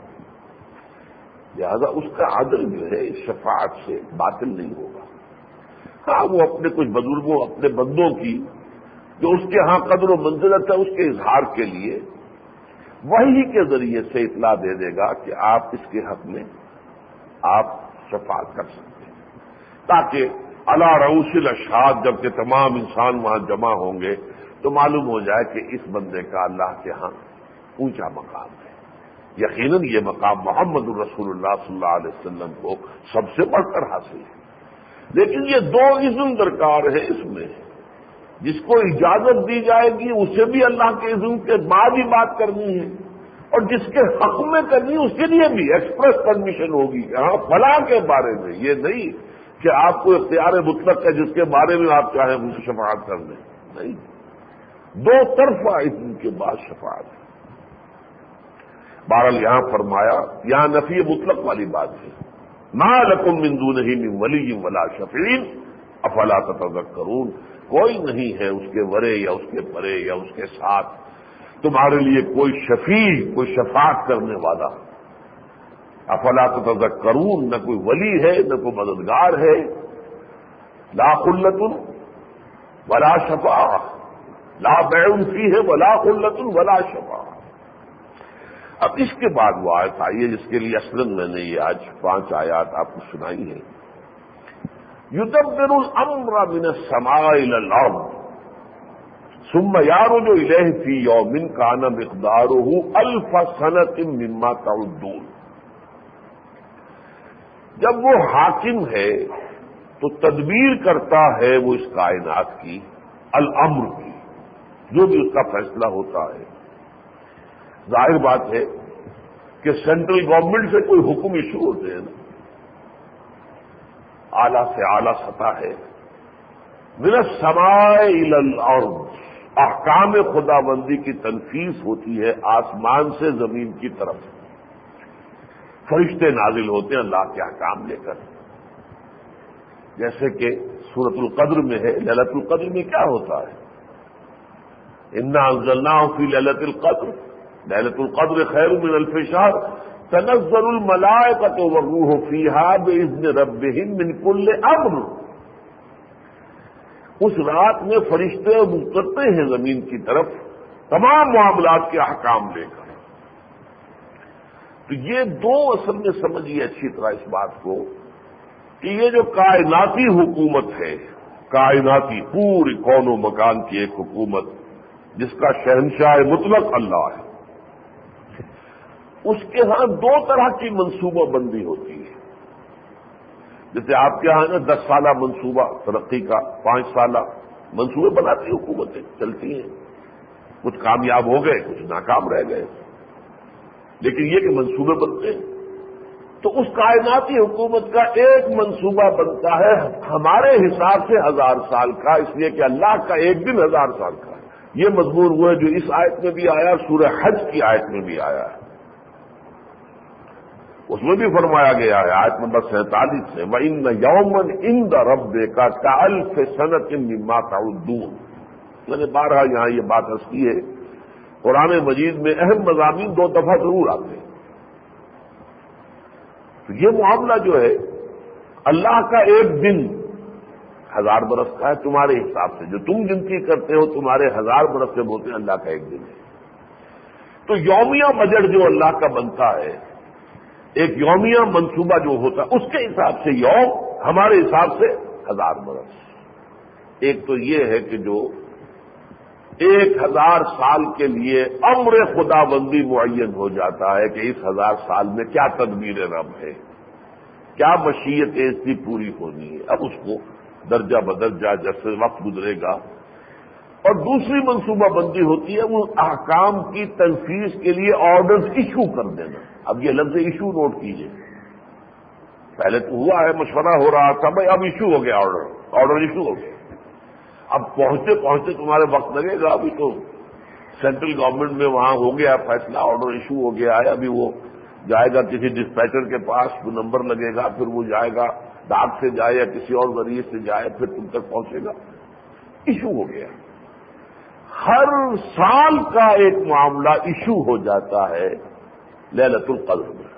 لہذا اس کا عدل جو ہے اس شفاعت سے باطل نہیں ہوگا۔ ہاں وہ اپنے کچھ بزرگوں، اپنے بندوں کی جو اس کے ہاں قدر و منزلت ہے اس کے اظہار کے لیے وحی کے ذریعے سے اطلاع دے دے گا کہ آپ اس کے حق میں آپ شفاعت کر سکتے ہیں، تاکہ علی رؤوس الاشہاد جب کہ تمام انسان وہاں جمع ہوں گے تو معلوم ہو جائے کہ اس بندے کا اللہ کے ہاں اونچا مقام ہے۔ یقیناً یہ مقام محمد الرسول اللہ صلی اللہ علیہ وسلم کو سب سے بڑھ کر حاصل ہے، لیکن یہ دو اذن درکار ہے اس میں، جس کو اجازت دی جائے گی اسے بھی اللہ کے اذن کے بعد ہی بات کرنی ہے، اور جس کے حق میں کرنی اس کے لیے بھی ایکسپریس پرمیشن ہوگی کہ ہاں فلاں کے بارے میں، یہ نہیں کہ آپ کو اختیار مطلق ہے جس کے بارے میں آپ چاہیں مجھ سے شفاعت کر لیں، نہیں، دو طرفہ اذن کے بعد شفاعت ہے۔ بہرحال یہاں فرمایا، یہاں نفی مطلق والی بات ہے، ما لکم من دونہ من ولی ولا شفیع افلا تتذکرون، کوئی نہیں ہے اس کے ورے یا اس کے پرے یا اس کے ساتھ تمہارے لیے کوئی شفیع، کوئی شفاعت کرنے والا، افلا تتذکرون، نہ کوئی ولی ہے نہ کوئی مددگار ہے، لا خلۃ ولا شفاعہ لا بیع فیہ ولا خلۃ ولا شفاعہ۔ اب اس کے بعد وہ آیت آئی ہے جس کے لیے اصلاً میں نے یہ آج پانچ آیات آپ کو سنائی ہے۔ یدبر الامر من السماء الى الارض ثم يعرج الیہ فی یوم کان مقدارہ الف سنۃ مما تعدون۔ جب وہ حاکم ہے تو تدبیر کرتا ہے وہ اس کائنات کی، الامر کی، جو بھی اس کا فیصلہ ہوتا ہے۔ ظاہر بات ہے کہ سینٹرل گورنمنٹ سے کوئی حکم ایشو ہوتے ہیں نا، اعلیٰ سے اعلیٰ سطح ہے۔ من السماء الى الارض، احکام خدا بندی کی تنفیذ ہوتی ہے آسمان سے زمین کی طرف۔ فرشتے نازل ہوتے ہیں اللہ کے احکام لے کر، جیسے کہ سورۃ القدر میں ہے۔ لیلۃ القدر میں کیا ہوتا ہے؟ انا انزلناہ فی لیلۃ القدر، لیلۃ القدر خیر من الف شہر، تنزل الملائکۃ والروح فیہا باذن ربہم من کل امر۔ اس رات میں فرشتے اترتے ہیں زمین کی طرف تمام معاملات کے احکام لے کر۔ تو یہ دو اصل میں سمجھیے اچھی طرح اس بات کو کہ یہ جو کائناتی حکومت ہے، کائناتی پوری کون و مکان کی ایک حکومت جس کا شہنشاہ مطلق اللہ ہے، اس کے ہاں دو طرح کی منصوبہ بندی ہوتی ہے۔ جیسے آپ کے ہاں نا دس سالہ منصوبہ ترقی کا، پانچ سالہ منصوبے بناتی حکومتیں چلتی ہیں، کچھ کامیاب ہو گئے کچھ ناکام رہ گئے، لیکن یہ کہ منصوبے بنتے ہیں۔ تو اس کائناتی حکومت کا ایک منصوبہ بنتا ہے ہمارے حساب سے ہزار سال کا، اس لیے کہ اللہ کا ایک دن ہزار سال کا ہے۔ یہ مضمون ہوا جو اس آیت میں بھی آیا، سورہ حج کی آیت میں بھی آیا ہے، اس میں بھی فرمایا گیا ہے آیت نمبر سینتالیس سے، وَإِنَّ يَوْمًا عِندَ رَبِّكَ كَأَلْفِ سَنَةٍ مِّمَّا تَعُدُّونَ۔ میں نے بارہا یہاں یہ بات عرض کی ہے، قرآن مجید میں اہم مضامین دو دفعہ ضرور آتے ہیں۔ تو یہ معاملہ جو ہے اللہ کا ایک دن ہزار برس کا ہے تمہارے حساب سے، جو تم گنتی کرتے ہو تمہارے ہزار برس سے بولتے ہیں، اللہ کا ایک دن ہے۔ تو یومیہ بجٹ جو اللہ کا بنتا ہے، ایک یومیہ منصوبہ جو ہوتا ہے، اس کے حساب سے یوم، ہمارے حساب سے ہزار برس۔ ایک تو یہ ہے کہ جو ایک ہزار سال کے لیے امر خدا بندی معین ہو جاتا ہے کہ اس ہزار سال میں کیا تدبیر رب ہے، کیا مشیت اس کی پوری ہونی ہے، اب اس کو درجہ بدرجہ جیسے وقت گزرے گا۔ اور دوسری منصوبہ بندی ہوتی ہے وہ احکام کی تنفیذ کے لیے آرڈرز ایشو کر دینا۔ اب یہ لفظ ایشو نوٹ کیجئے، پہلے تو ہوا ہے مشورہ ہو رہا تھا، بھائی اب ایشو ہو گیا، آرڈر آرڈر ایشو ہو گیا۔ اب پہنچتے پہنچتے تمہارے وقت لگے گا، ابھی تو سینٹرل گورنمنٹ میں وہاں ہو گیا فیصلہ، آرڈر ایشو ہو گیا ہے، ابھی وہ جائے گا کسی ڈسپیچر کے پاس، وہ نمبر لگے گا، پھر وہ جائے گا ڈاک سے جائے یا کسی اور ذریعے سے جائے، پھر تم تک پہنچے گا، ایشو ہو گیا۔ ہر سال کا ایک معاملہ ایشو ہو جاتا ہے لیلۃ القدر میں۔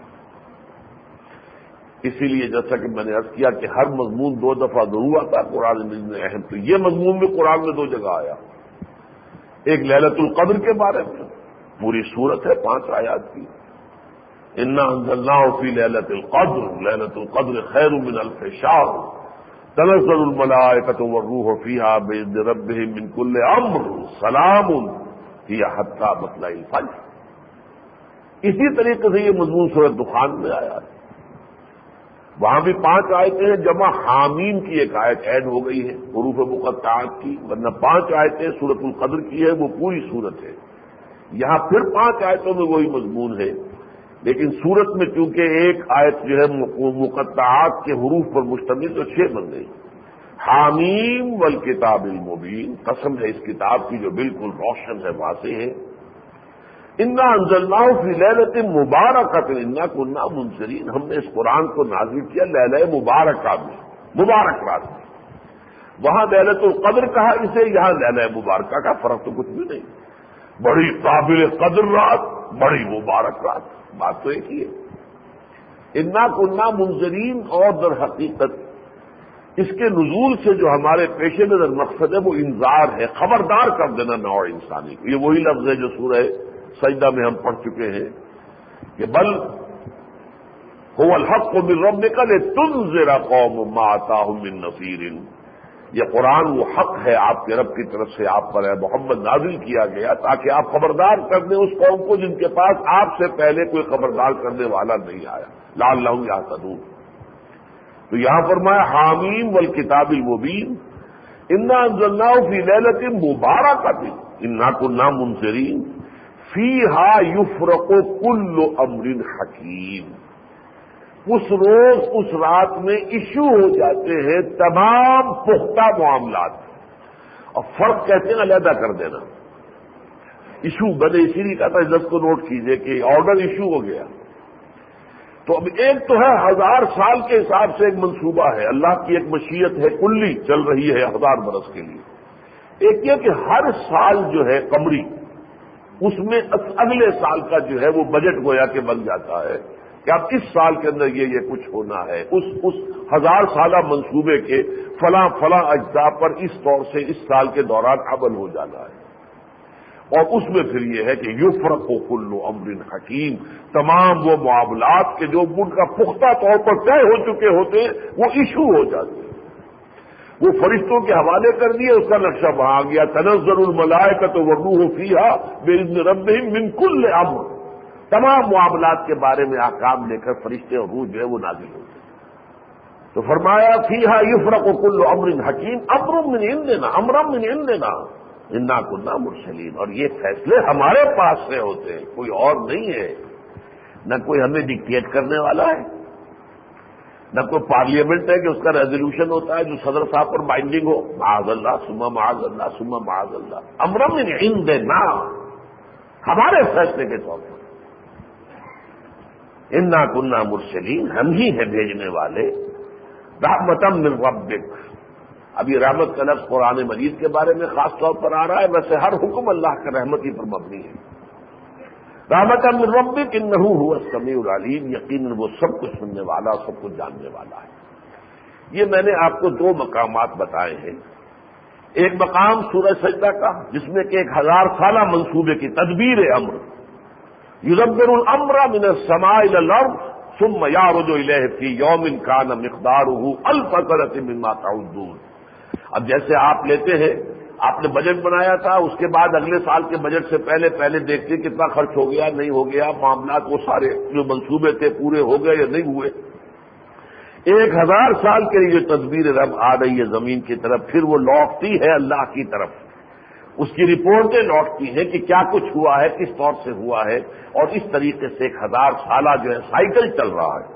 اسی لیے جیسا کہ میں نے عرض کیا کہ ہر مضمون دو دفعہ ضرور آتا قرآن مجید میں اہم، تو یہ مضمون بھی قرآن میں دو جگہ آیا، ایک لیلۃ القدر کے بارے میں، پوری سورت ہے پانچ آیات کی، انا انزلناہ فی لیلۃ القدر، لیلۃ القدر خیر من الف شہر، تنزل الملائکۃ والروح فیہا باذن ربہم من کل امر، سلام ہی حتی مطلع الفجر۔ اسی طریقے سے یہ مضمون سورۃ دخان میں آیا ہے، وہاں بھی پانچ آیتیں ہیں، جمع حامیم کی ایک آیت ایڈ ہو گئی ہے حروف مقطعات کی، ورنہ پانچ آیتیں سورۃ القدر کی ہے، وہ پوری سورت ہے۔ یہاں پھر پانچ آیتوں میں وہی مضمون ہے، لیکن سورت میں چونکہ ایک آیت جو ہے مقطعات کے حروف پر مشتمل تو چھ بن گئی۔ حامیم والکتاب المبین، قسم ہے اس کتاب کی جو بالکل روشن ہے، واضح ہے۔ انا انزلناہ فی لیلۃ مبارکۃ انا کنا منذرین، ہم نے اس قرآن کو نازل کیا لیلہ مبارکہ میں، مبارک رات میں۔ وہاں لیلۃ القدر کہا اسے، یہاں لیلہ مبارکہ کا فرق تو کچھ بھی نہیں، بڑی قابل قدر رات، بڑی مبارک رات، بات تو ایک ہی ہے۔ انا کنا منذرین، اور در حقیقت اس کے نزول سے جو ہمارے پیش نظر مقصد ہے وہ انذار ہے، خبردار کر دینا نوع انسانی کو. یہ وہی لفظ ہے جو سورہ سجدہ میں ہم پڑھ چکے ہیں کہ بل هو الحق من ربک لتنذر قوم ما آتاهم من نذیر. یہ قرآن وہ حق ہے آپ کے رب کی طرف سے آپ پر ہے محمد نازل کیا گیا تاکہ آپ خبردار کر دیں اس قوم کو جن کے پاس آپ سے پہلے کوئی خبردار کرنے والا نہیں آیا. لعلہم یہتدون. تو یہاں فرمایا حامیم والکتاب المبین انا انزلناہ فی لیلۃ مبارکۃ انا کنا منذرین فیہا یفرق کل امر حکیم. اس روز اس رات میں ایشو ہو جاتے ہیں تمام پختہ معاملات. اور فرق کہتے ہیں علیحدہ کر دینا. ایشو بنے اسی لیے کہا تھا لفظ کو نوٹ کیجئے کہ آرڈر ایشو ہو گیا. تو اب ایک تو ہے ہزار سال کے حساب سے ایک منصوبہ ہے، اللہ کی ایک مشیت ہے کلی چل رہی ہے ہزار برس کے لیے. ایک یہ کہ ہر سال جو ہے قمری اس میں اگلے سال کا جو ہے وہ بجٹ گویا کہ بن جاتا ہے کہ اب اس سال کے اندر یہ یہ کچھ ہونا ہے. اس اس ہزار سالہ منصوبے کے فلاں فلاں اجزاء پر اس طور سے اس سال کے دوران عمل ہو جانا ہے. اور اس میں پھر یہ ہے کہ یفرق کل امر حکیم، تمام وہ معاملات کے جو ان کا پختہ طور پر طے ہو چکے ہوتے ہیں وہ ایشو ہو جاتے ہیں. وہ فرشتوں کے حوالے کر دیے، اس کا نقشہ وہاں آ گیا. تنزل الملائکۃ والروح فیہا بإذن ربہم من کل امر. تمام معاملات کے بارے میں احکام لے کر فرشتے اور روح جو ہے وہ نازل ہوتے ہیں. تو فرمایا فیہا یفرق کل امر حکیم امر من عندنا امر من عندنا انا کنا مرسلین. اور یہ فیصلے ہمارے پاس سے ہوتے ہیں، کوئی اور نہیں ہے. نہ کوئی ہمیں ڈکٹیٹ کرنے والا ہے، نہ کوئی پارلیمنٹ ہے کہ اس کا ریزولوشن ہوتا ہے جو صدر صاحب پر بائنڈنگ ہو. معاذ اللہ ثم معاذ اللہ ثم معاذ اللہ. امر من عندنا، ہمارے فیصلے کے طور پر. انا کنا مرسلین، ہم ہی ہیں بھیجنے والے. رحمتا من ربک. اب یہ رحمت کا لفظ قرآن مجید کے بارے میں خاص طور پر آ رہا ہے، ویسے ہر حکم اللہ کا رحمت ہی پر مبنی ہے. رحمتا من ربک انہ هو السمیع العلیم. یقیناً وہ سب کچھ سننے والا، سب کچھ جاننے والا ہے. یہ میں نے آپ کو دو مقامات بتائے ہیں. ایک مقام سورہ سجدہ کا جس میں کہ ایک ہزار سالہ منصوبے کی تدبیر امر، یدبر الامر من السماء الى الارض ثم یعرج الیہ فی یوم کان مقدارہ الف سنۃ مما تعدون. اب جیسے آپ لیتے ہیں، آپ نے بجٹ بنایا تھا، اس کے بعد اگلے سال کے بجٹ سے پہلے پہلے دیکھتے کتنا خرچ ہو گیا نہیں ہو گیا، معاملات وہ سارے جو منصوبے تھے پورے ہو گئے یا نہیں ہوئے. ایک ہزار سال کے لیے جو تدبیر رب آ رہی ہے زمین کی طرف، پھر وہ لوٹتی ہے اللہ کی طرف. اس کی رپورٹیں لوٹتی ہیں کہ کیا کچھ ہوا ہے، کس طور سے ہوا ہے، اور اس طریقے سے ایک ہزار سالہ جو ہے سائیکل چل رہا ہے.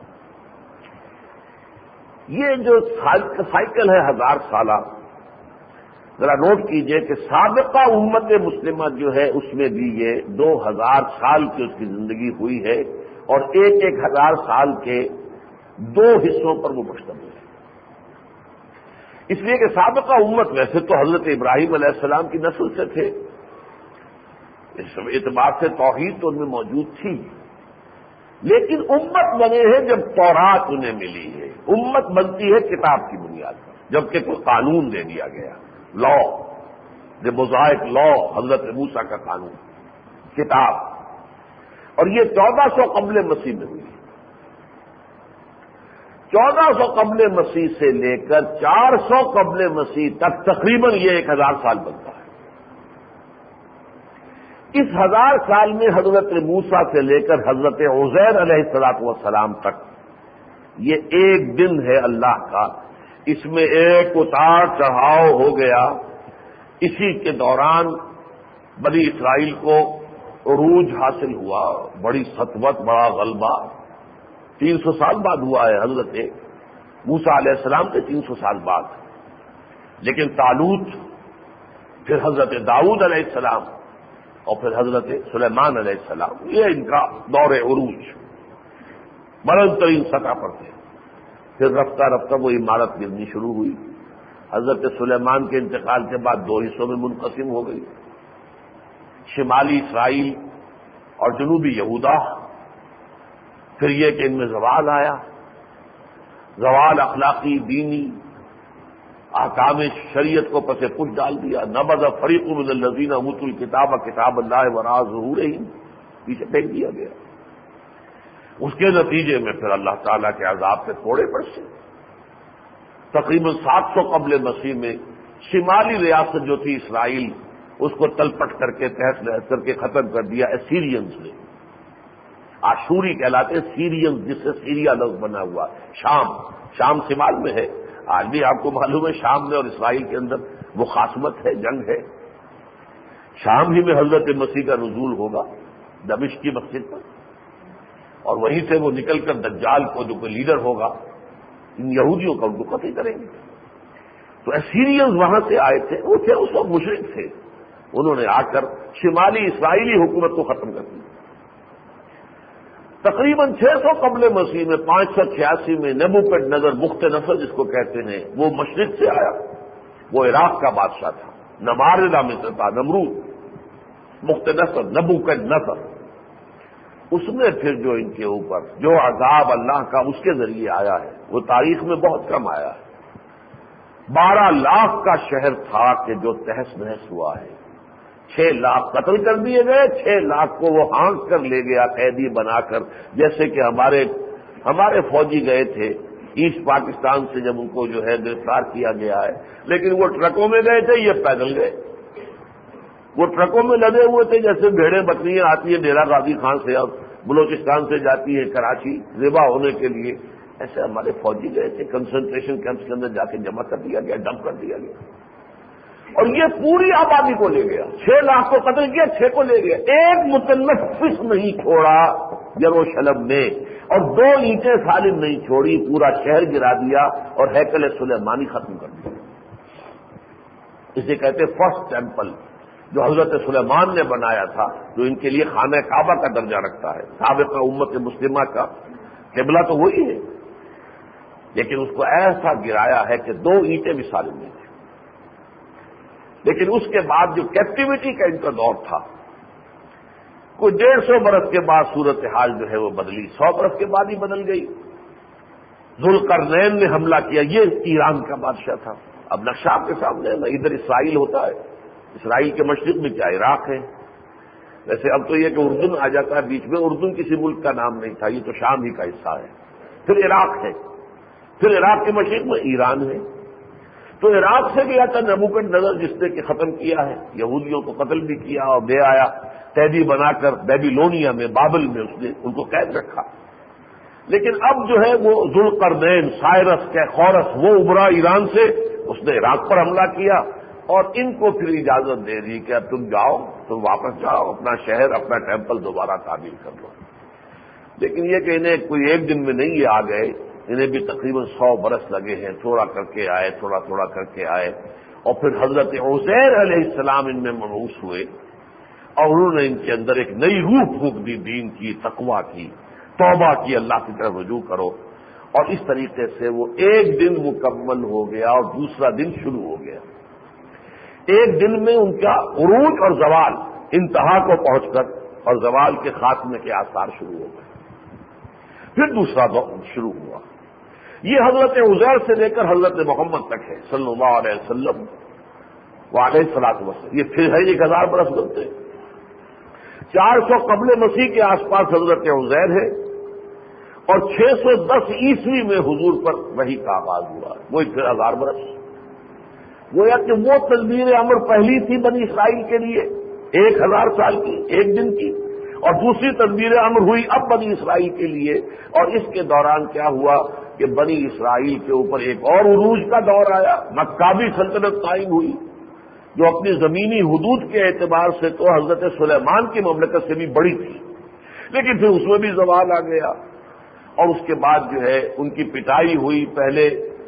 یہ جو سائیکل ہے ہزار سالہ، ذرا نوٹ کیجئے کہ سابقہ امت مسلمہ جو ہے اس میں بھی یہ دو ہزار سال کی اس کی زندگی ہوئی ہے، اور ایک ایک ہزار سال کے دو حصوں پر وہ مشتمل ہے. اس لیے کہ سابقہ امت ویسے تو حضرت ابراہیم علیہ السلام کی نسل سے تھے، اس اعتبار سے توحید تو ان میں موجود تھی، لیکن امت بنے ہیں جب تورات انہیں ملی ہے. امت بنتی ہے کتاب کی بنیاد پر، جبکہ کوئی قانون دے دیا گیا، لا دا موزائک لا، حضرت موسیٰ کا قانون، کتاب. اور یہ چودہ سو قبل مسیح میں ہوئی. چودہ سو قبل مسیح سے لے کر چار سو قبل مسیح تک تقریباً یہ ایک ہزار سال بنتا ہے. اس ہزار سال میں حضرت موسیٰ سے لے کر حضرت عزیر علیہ الصلوۃ والسلام تک یہ ایک دن ہے اللہ کا. اس میں ایک اتار چڑھاؤ ہو گیا. اسی کے دوران بنی اسرائیل کو عروج حاصل ہوا، بڑی سطوت، بڑا غلبہ. تین سو سال بعد ہوا ہے حضرت موسیٰ علیہ السلام کے تین سو سال بعد. لیکن طالوت، پھر حضرت داؤد علیہ السلام، اور پھر حضرت سلیمان علیہ السلام، یہ ان کا دور عروج بلند ترین سطح پر تھے. پھر رفتہ رفتہ وہ عمارت گرنی شروع ہوئی. حضرت سلیمان کے انتقال کے بعد دو حصوں میں منقسم ہو گئی، شمالی اسرائیل اور جنوبی یہودا. پھر یہ کہ ان میں زوال آیا، زوال اخلاقی، دینی، احکام شریعت کو پس پش ڈال دیا. نبذ فریق من الذین اوتوا الکتاب کتاب اللہ وراء ظہورہم، پیچھے پھینک دیا گیا. اس کے نتیجے میں پھر اللہ تعالیٰ کے عذاب پہ کوڑے برسے. تقریباً سات سو قبل مسیح میں شمالی ریاست جو تھی اسرائیل، اس کو تلپٹ کر کے تحت نحس کر کے ختم کر دیا اسیرینز نے. آشوری کہلاتے سیرینز، جس سے سیریا لفظ بنا ہوا. شام شام شمال میں ہے. آج بھی آپ کو معلوم ہے شام میں اور اسرائیل کے اندر مخاصمت ہے، جنگ ہے. شام ہی میں حضرت مسیح کا نزول ہوگا دمشق کی مسجد پر، اور وہیں سے وہ نکل کر دجال کو جو کوئی لیڈر ہوگا ان یہودیوں کا ان کو قتل کریں گے. تو اسیرینز وہاں سے آئے تھے، وہ تھے اس وقت مشرک تھے. انہوں نے آ کر شمالی اسرائیلی حکومت کو ختم کر دیا. تقریباً چھ سو قبل مسیح میں پانچ سو چھیاسی میں نبوکڈ نظر بخت نصر جس کو کہتے ہیں، وہ مشرق سے آیا. وہ عراق کا بادشاہ تھا، نماردہ مصر تھا، نمرود. بخت نصر نبوکڈ نصر، اس نے پھر جو ان کے اوپر جو عذاب اللہ کا اس کے ذریعے آیا ہے وہ تاریخ میں بہت کم آیا ہے. بارہ لاکھ کا شہر تھا کہ جو تہس نہس ہوا ہے. چھ لاکھ قتل کر دیے گئے، چھ لاکھ کو وہ ہانک کر لے گیا قیدی بنا کر. جیسے کہ ہمارے ہمارے فوجی گئے تھے ایسٹ پاکستان سے، جب ان کو جو ہے گرفتار کیا گیا ہے، لیکن وہ ٹرکوں میں گئے تھے، یہ پیدل گئے. وہ ٹرکوں میں لدے ہوئے تھے جیسے بھیڑیں بکریاں آتی ہیں ڈیرہ غازی خان سے، اب بلوچستان سے جاتی ہے کراچی ذبح ہونے کے لیے. ایسے ہمارے فوجی گئے تھے، کنسنٹریشن کیمپس کے اندر جا کے جمع کر دیا گیا، ڈمپ کر دیا گیا. اور یہ پوری آبادی کو لے گیا. چھ لاکھ کو قتل کیا، چھ کو لے گیا. ایک متنفس نہیں چھوڑا یروشلم میں، اور دو اینٹیں سالم نہیں چھوڑی. پورا شہر گرا دیا اور ہیکل سلیمانی ختم کر دیا. اسے کہتے فرسٹ ٹیمپل جو حضرت سلیمان نے بنایا تھا، جو ان کے لیے خانہ کعبہ کا درجہ رکھتا ہے. سابقہ امت مسلمہ کا قبلہ تو وہی ہے، لیکن اس کو ایسا گرایا ہے کہ دو اینٹیں بھی سالم نہیں تھیں. لیکن اس کے بعد جو کیپٹیوٹی کا ان کا دور تھا، کوئی ڈیڑھ سو برس کے بعد صورتحال جو ہے وہ بدلی. سو برس کے بعد ہی بدل گئی. ذوالقرنین نے حملہ کیا. یہ ایران کا بادشاہ تھا. اب نقشہ آپ کے سامنے ہے نا، ادھر اسرائیل ہوتا ہے، اسرائیل کے مشرق میں کیا عراق ہے. ویسے اب تو یہ کہ اردن آ جاتا ہے بیچ میں. اردن کسی ملک کا نام نہیں تھا، یہ تو شام ہی کا حصہ ہے. پھر عراق ہے، پھر عراق کے مشرق میں ایران ہے. تو عراق سے گیا تھا نبوکڈ نظر، جس نے کہ ختم کیا ہے، یہودیوں کو قتل بھی کیا اور دے آیا قیدی بنا کر بیبیلونیا میں، بابل میں اس نے ان کو قید رکھا. لیکن اب جو ہے وہ ذوالقرنین سائرس کے خورس وہ ابھرا ایران سے، اس نے عراق پر حملہ کیا اور ان کو پھر اجازت دے دی کہ اب تم جاؤ، تم واپس جاؤ، اپنا شہر اپنا ٹیمپل دوبارہ تعمیر کر لو. لیکن یہ کہ انہیں کوئی ایک دن میں نہیں یہ آ گئے، انہیں بھی تقریباً سو برس لگے ہیں. تھوڑا کر کے آئے، تھوڑا تھوڑا کر کے آئے، اور پھر حضرت عزیر علیہ السلام ان میں مبعوث ہوئے اور انہوں نے ان کے اندر ایک نئی روح پھونک دی، دین کی، تقویٰ کی، توبہ کی، اللہ کی طرف رجوع کرو. اور اس طریقے سے وہ ایک دن مکمل ہو گیا اور دوسرا دن شروع ہو گیا. ایک دن میں ان کا عروج اور زوال انتہا کو پہنچ کر اور زوال کے خاتمے کے آثار شروع ہو گئے. پھر دوسرا دور شروع ہوا. یہ حضرت عزیر سے لے کر حضرت محمد تک ہے صلی اللہ علیہ وسلم وعلیہ الصلوۃ والسلام. یہ پھر ہے ایک ہزار برس بنتے. چار سو قبل مسیح کے آس پاس حضرت عزیر ہے اور چھ سو دس عیسوی میں حضور پر وحی کا آغاز ہوا. وہی پھر ہزار برس. گویا کہ وہ تدبیر امر پہلی تھی بنی اسرائیل کے لیے ایک ہزار سال کی، ایک دن کی، اور دوسری تدبیر امر ہوئی اب بنی اسرائیل کے لیے. اور اس کے دوران کیا ہوا کہ بنی اسرائیل کے اوپر ایک اور عروج کا دور آیا. مکابی سلطنت قائم ہوئی جو اپنی زمینی حدود کے اعتبار سے تو حضرت سلیمان کی مملکت سے بھی بڑی تھی، لیکن پھر اس میں بھی زوال آ گیا. اور اس کے بعد جو ہے ان کی پٹائی ہوئی، پہلے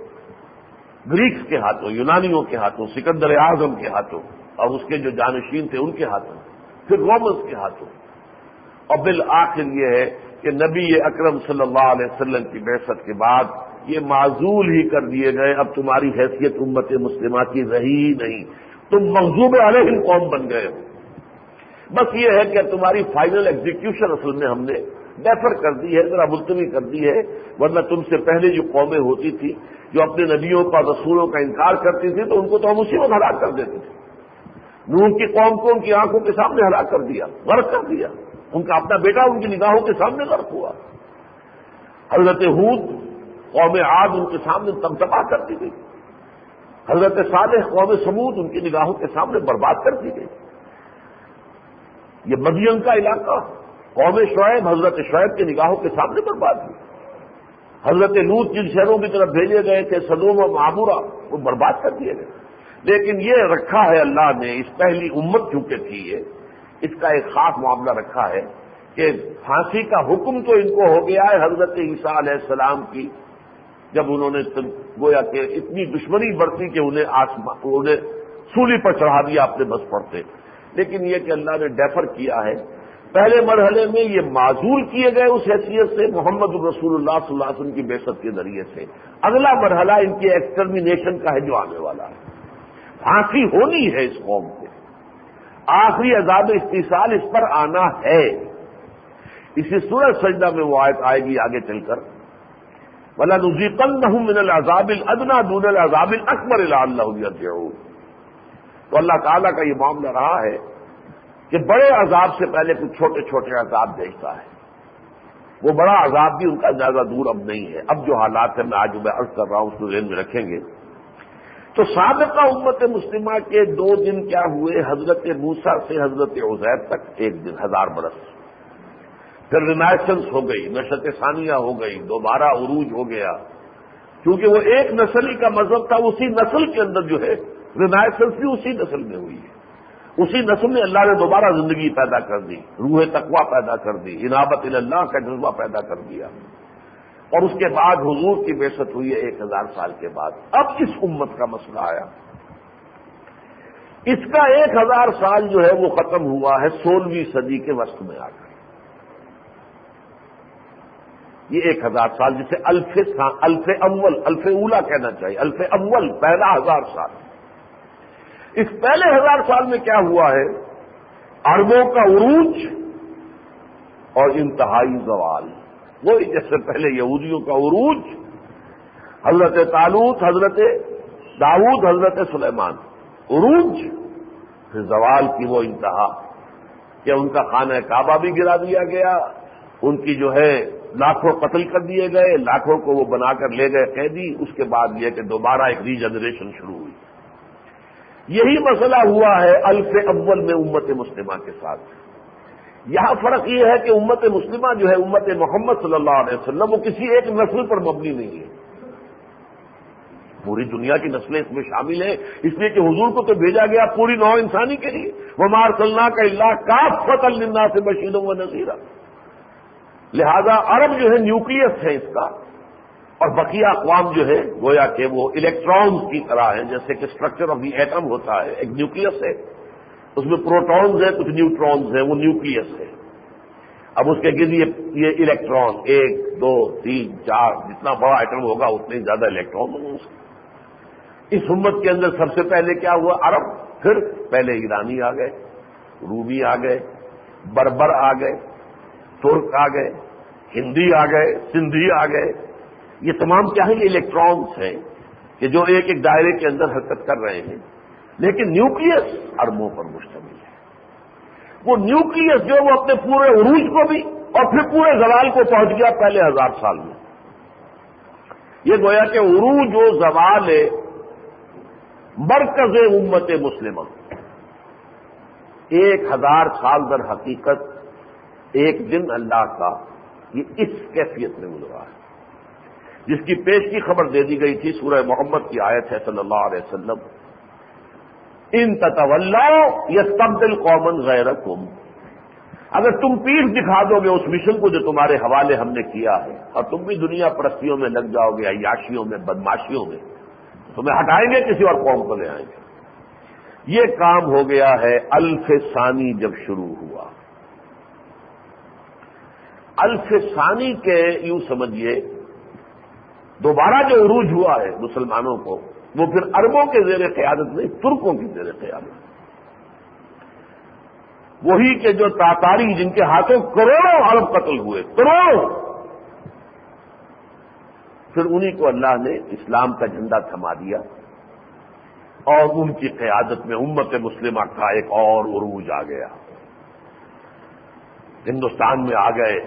گریکس کے ہاتھوں، یونانیوں کے ہاتھوں، سکندر اعظم کے ہاتھوں، اور اس کے جو جانشین تھے ان کے ہاتھوں، پھر رومنس کے ہاتھوں. اور بالآخر یہ ہے کہ نبی اکرم صلی اللہ علیہ وسلم کی بعثت کے بعد یہ معزول ہی کر دیے گئے. اب تمہاری حیثیت امت مسلمہ کی رہی نہیں، تم مغضوب علیہم قوم بن گئے ہو. بس یہ ہے کہ تمہاری فائنل ایگزیکیوشن اصل میں ہم نے ڈیفر کر دی ہے، ذرا ملتوی کر دی ہے، ورنہ تم سے پہلے جو قومیں ہوتی تھی جو اپنے نبیوں کا رسولوں کا انکار کرتی تھی تو ان کو تو ہم اسی وقت ہلاک کر دیتے تھے۔ نوح کی قوم کو ان کی آنکھوں کے سامنے ہلاک کر دیا، غرق کر دیا، ان کا اپنا بیٹا ان کی نگاہوں کے سامنے غرق ہوا۔ حضرت ہود قوم عاد ان کے سامنے تبتبا کر دی گئی، حضرت صالح قوم سمود ان کی نگاہوں کے سامنے برباد کر دی گئی۔ یہ مدین کا علاقہ قوم شعیب حضرت شعیب کی نگاہوں کے سامنے برباد ہوئی۔ حضرت لوط جن شہروں کی طرف بھیجے گئے تھے سدوم و معمورہ، وہ برباد کر دیے گئے۔ لیکن یہ رکھا ہے اللہ نے، اس پہلی امت چونکہ تھی یہ، اس کا ایک خاص معاملہ رکھا ہے کہ پھانسی کا حکم تو ان کو ہو گیا ہے حضرت عیسیٰ علیہ السلام کی، جب انہوں نے گویا کہ اتنی دشمنی برتی کہ انہیں آسمان انہیں سولی پر چڑھا دیا اپنے بس پڑتے۔ لیکن یہ کہ اللہ نے ڈیفر کیا ہے، پہلے مرحلے میں یہ معزول کیے گئے اس حیثیت سے محمد الرسول اللہ صلی اللہ علیہ وسلم کی بعثت کے ذریعے سے، اگلا مرحلہ ان کی ایکسٹرمینیشن کا ہے جو آنے والا ہے۔ پھانسی ہونی ہے اس قوم کو، آخری عذاب استحصال اس پر آنا ہے۔ اسی سورۃ سجدہ میں وہ آیت آئے گی آگے چل کر، وَلَنُذِيقَنَّهُم مِّنَ الْعَذَابِ الْأَدْنَىٰ دُونَ الْعَذَابِ الْأَكْبَرِ لَعَلَّهُمْ يَرْجِعُونَ۔ تو اللہ تعالیٰ کا یہ معاملہ رہا ہے کہ بڑے عذاب سے پہلے کچھ چھوٹے چھوٹے عذاب بھیجتا ہے۔ وہ بڑا عذاب بھی ان کا زیادہ دور اب نہیں ہے۔ اب جو حالات ہیں میں آج میں عرض کر رہا ہوں اس کو ذہن میں رکھیں گے۔ تو سابقہ امت مسلمہ کے دو دن کیا ہوئے، حضرت موسیٰ سے حضرت عزیر تک ایک دن، ہزار برس۔ پھر رینائسنس ہو گئی، نشأت ثانیہ ہو گئی، دوبارہ عروج ہو گیا، کیونکہ وہ ایک نسل ہی کا مذہب تھا، اسی نسل کے اندر جو ہے رینائسنس بھی اسی نسل میں ہوئی ہے۔ اسی نسل میں اللہ نے دوبارہ زندگی پیدا کر دی، روح تقویٰ پیدا کر دی، انابت اللہ کا جذبہ پیدا کر دیا، اور اس کے بعد حضور کی بعثت ہوئی ہے ایک ہزار سال کے بعد۔ اب اس امت کا مسئلہ آیا، اس کا ایک ہزار سال جو ہے وہ ختم ہوا ہے سولہویں صدی کے وسط میں آ کر۔ یہ ایک ہزار سال جسے الف الف اول الف اولا کہنا چاہیے، الف اول پہلا ہزار سال۔ اس پہلے ہزار سال میں کیا ہوا ہے، عربوں کا عروج اور انتہائی زوال۔ وہی جیسے پہلے یہودیوں کا عروج، حضرت طالوت، حضرت داؤد، حضرت سلیمان، عروج، پھر زوال کی وہ انتہا کہ ان کا خانہ کعبہ بھی گرا دیا گیا، ان کی جو ہے لاکھوں قتل کر دیے گئے، لاکھوں کو وہ بنا کر لے گئے قیدی۔ اس کے بعد یہ کہ دوبارہ ایک ری جنریشن شروع ہوئی۔ یہی مسئلہ ہوا ہے الف اول میں امت مسلمہ کے ساتھ۔ یہاں فرق یہ ہے کہ امت مسلمہ جو ہے امت محمد صلی اللہ علیہ وسلم وہ کسی ایک نسل پر مبنی نہیں ہے، پوری دنیا کی نسلیں اس میں شامل ہیں، اس لیے کہ حضور کو تو بھیجا گیا پوری نوع انسانی کے لیے، وَمَا أَرْسَلْنَاكَ إِلَّا كَافَّةً لِلنَّاسِ بَشِيرًا وَنَذِيرًا۔ لہذا عرب جو ہے نیوکلیس ہے اس کا، اور بقیہ اقوام جو ہے گویا کہ وہ الیکٹرانز کی طرح ہیں، جیسے کہ اسٹرکچر آف دی ایٹم ہوتا ہے، ایک نیوکلیس ہے، اس میں پروٹونز ہیں، کچھ نیوٹرونز ہیں، وہ نیوکلیس ہے۔ اب اس کے گرد یہ الیکٹران ایک دو تین چار، جتنا بڑا ایٹم ہوگا اتنے زیادہ الیکٹران ہوں گے۔ اس امت کے اندر سب سے پہلے کیا ہوا، عرب، پھر پہلے ایرانی آ گئے، رومی آ گئے، بربر آ گئے، ترک آ گئے، ہندی آ گئے، سندھی آ گئے۔ یہ تمام کیا ہیں، یہ الیکٹرانز ہیں کہ جو ایک ایک دائرے کے اندر حرکت کر رہے ہیں، لیکن نیوکلیس اربوں پر مشتمل ہے۔ وہ نیوکلیس جو وہ اپنے پورے عروج کو بھی اور پھر پورے زوال کو پہنچ گیا پہلے ہزار سال میں۔ یہ گویا کہ عروج و زوال مرکز امت مسلمہ ایک ہزار سال در حقیقت ایک دن اللہ کا یہ اس کیفیت میں گزرا ہے، جس کی پیش کی خبر دے دی گئی تھی سورہ محمد کی آیت ہے صلی اللہ علیہ وسلم، ان تتولوا یستبدل قوما غیرکم، اگر تم پیٹھ دکھا دو گے اس مشن کو جو تمہارے حوالے ہم نے کیا ہے اور تم بھی دنیا پرستیوں میں لگ جاؤ گے، عیاشیوں میں، بدماشیوں میں، تمہیں ہٹائیں گے، کسی اور قوم کو لے آئیں گے۔ یہ کام ہو گیا ہے الف ثانی جب شروع ہوا۔ الف ثانی کے یوں سمجھیے دوبارہ جو عروج ہوا ہے مسلمانوں کو، وہ پھر عربوں کے زیر قیادت نہیں، ترکوں کی زیر قیادت۔ وہی کہ جو تاتاری جن کے ہاتھوں کروڑوں عرب قتل ہوئے، کروڑوں، پھر انہی کو اللہ نے اسلام کا جھنڈا تھما دیا اور ان کی قیادت میں امت مسلمہ کا ایک اور عروج آ گیا۔ ہندوستان میں آ گئے،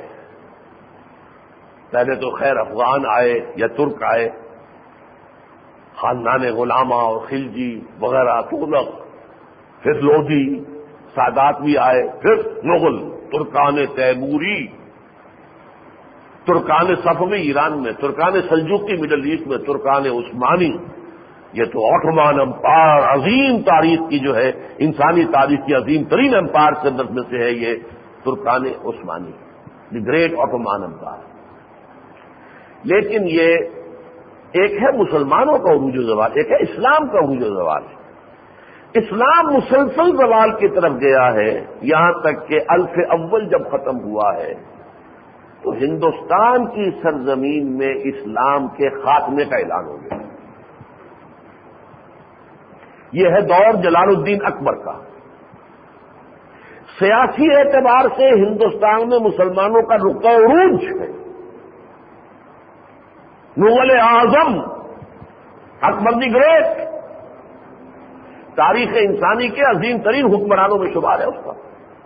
پہلے تو خیر افغان آئے یا ترک آئے، خاندان غلامہ اور خلجی وغیرہ تغلق، پھر لودھی سادات بھی آئے، پھر مغل، ترکان تیموری، ترکان صفوی ایران میں، ترکان سلجوقی مڈل ایسٹ میں، ترکان عثمانی، یہ تو آٹومان امپائر، عظیم تاریخ کی جو ہے انسانی تاریخ کی عظیم ترین امپائر کے اندر میں سے ہے یہ ترکان عثمانی، دی گریٹ آٹومان امپائر۔ لیکن یہ ایک ہے مسلمانوں کا عروج و زوال، ایک ہے اسلام کا عروج و زوال۔ اسلام مسلسل زوال کی طرف گیا ہے، یہاں تک کہ الف اول جب ختم ہوا ہے تو ہندوستان کی سرزمین میں اسلام کے خاتمے کا اعلان ہو گیا۔ یہ ہے دور جلال الدین اکبر کا۔ سیاسی اعتبار سے ہندوستان میں مسلمانوں کا رکا عروج ہے۔ مغل اعظم اکبر دی گریٹ تاریخ انسانی کے عظیم ترین حکمرانوں میں شمار ہے اس کا۔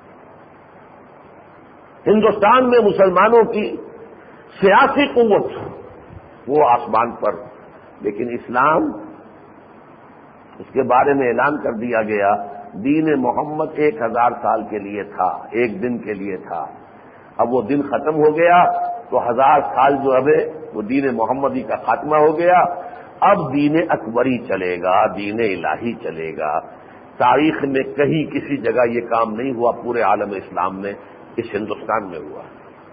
ہندوستان میں مسلمانوں کی سیاسی قوت وہ آسمان پر، لیکن اسلام، اس کے بارے میں اعلان کر دیا گیا، دین محمد ایک ہزار سال کے لیے تھا، ایک دن کے لیے تھا، اب وہ دن ختم ہو گیا تو ہزار سال جو اب ہے وہ دین محمدی کا خاتمہ ہو گیا، اب دین اکبری چلے گا، دین الہی چلے گا۔ تاریخ میں کہیں کسی جگہ یہ کام نہیں ہوا، پورے عالم اسلام میں، اس ہندوستان میں ہوا۔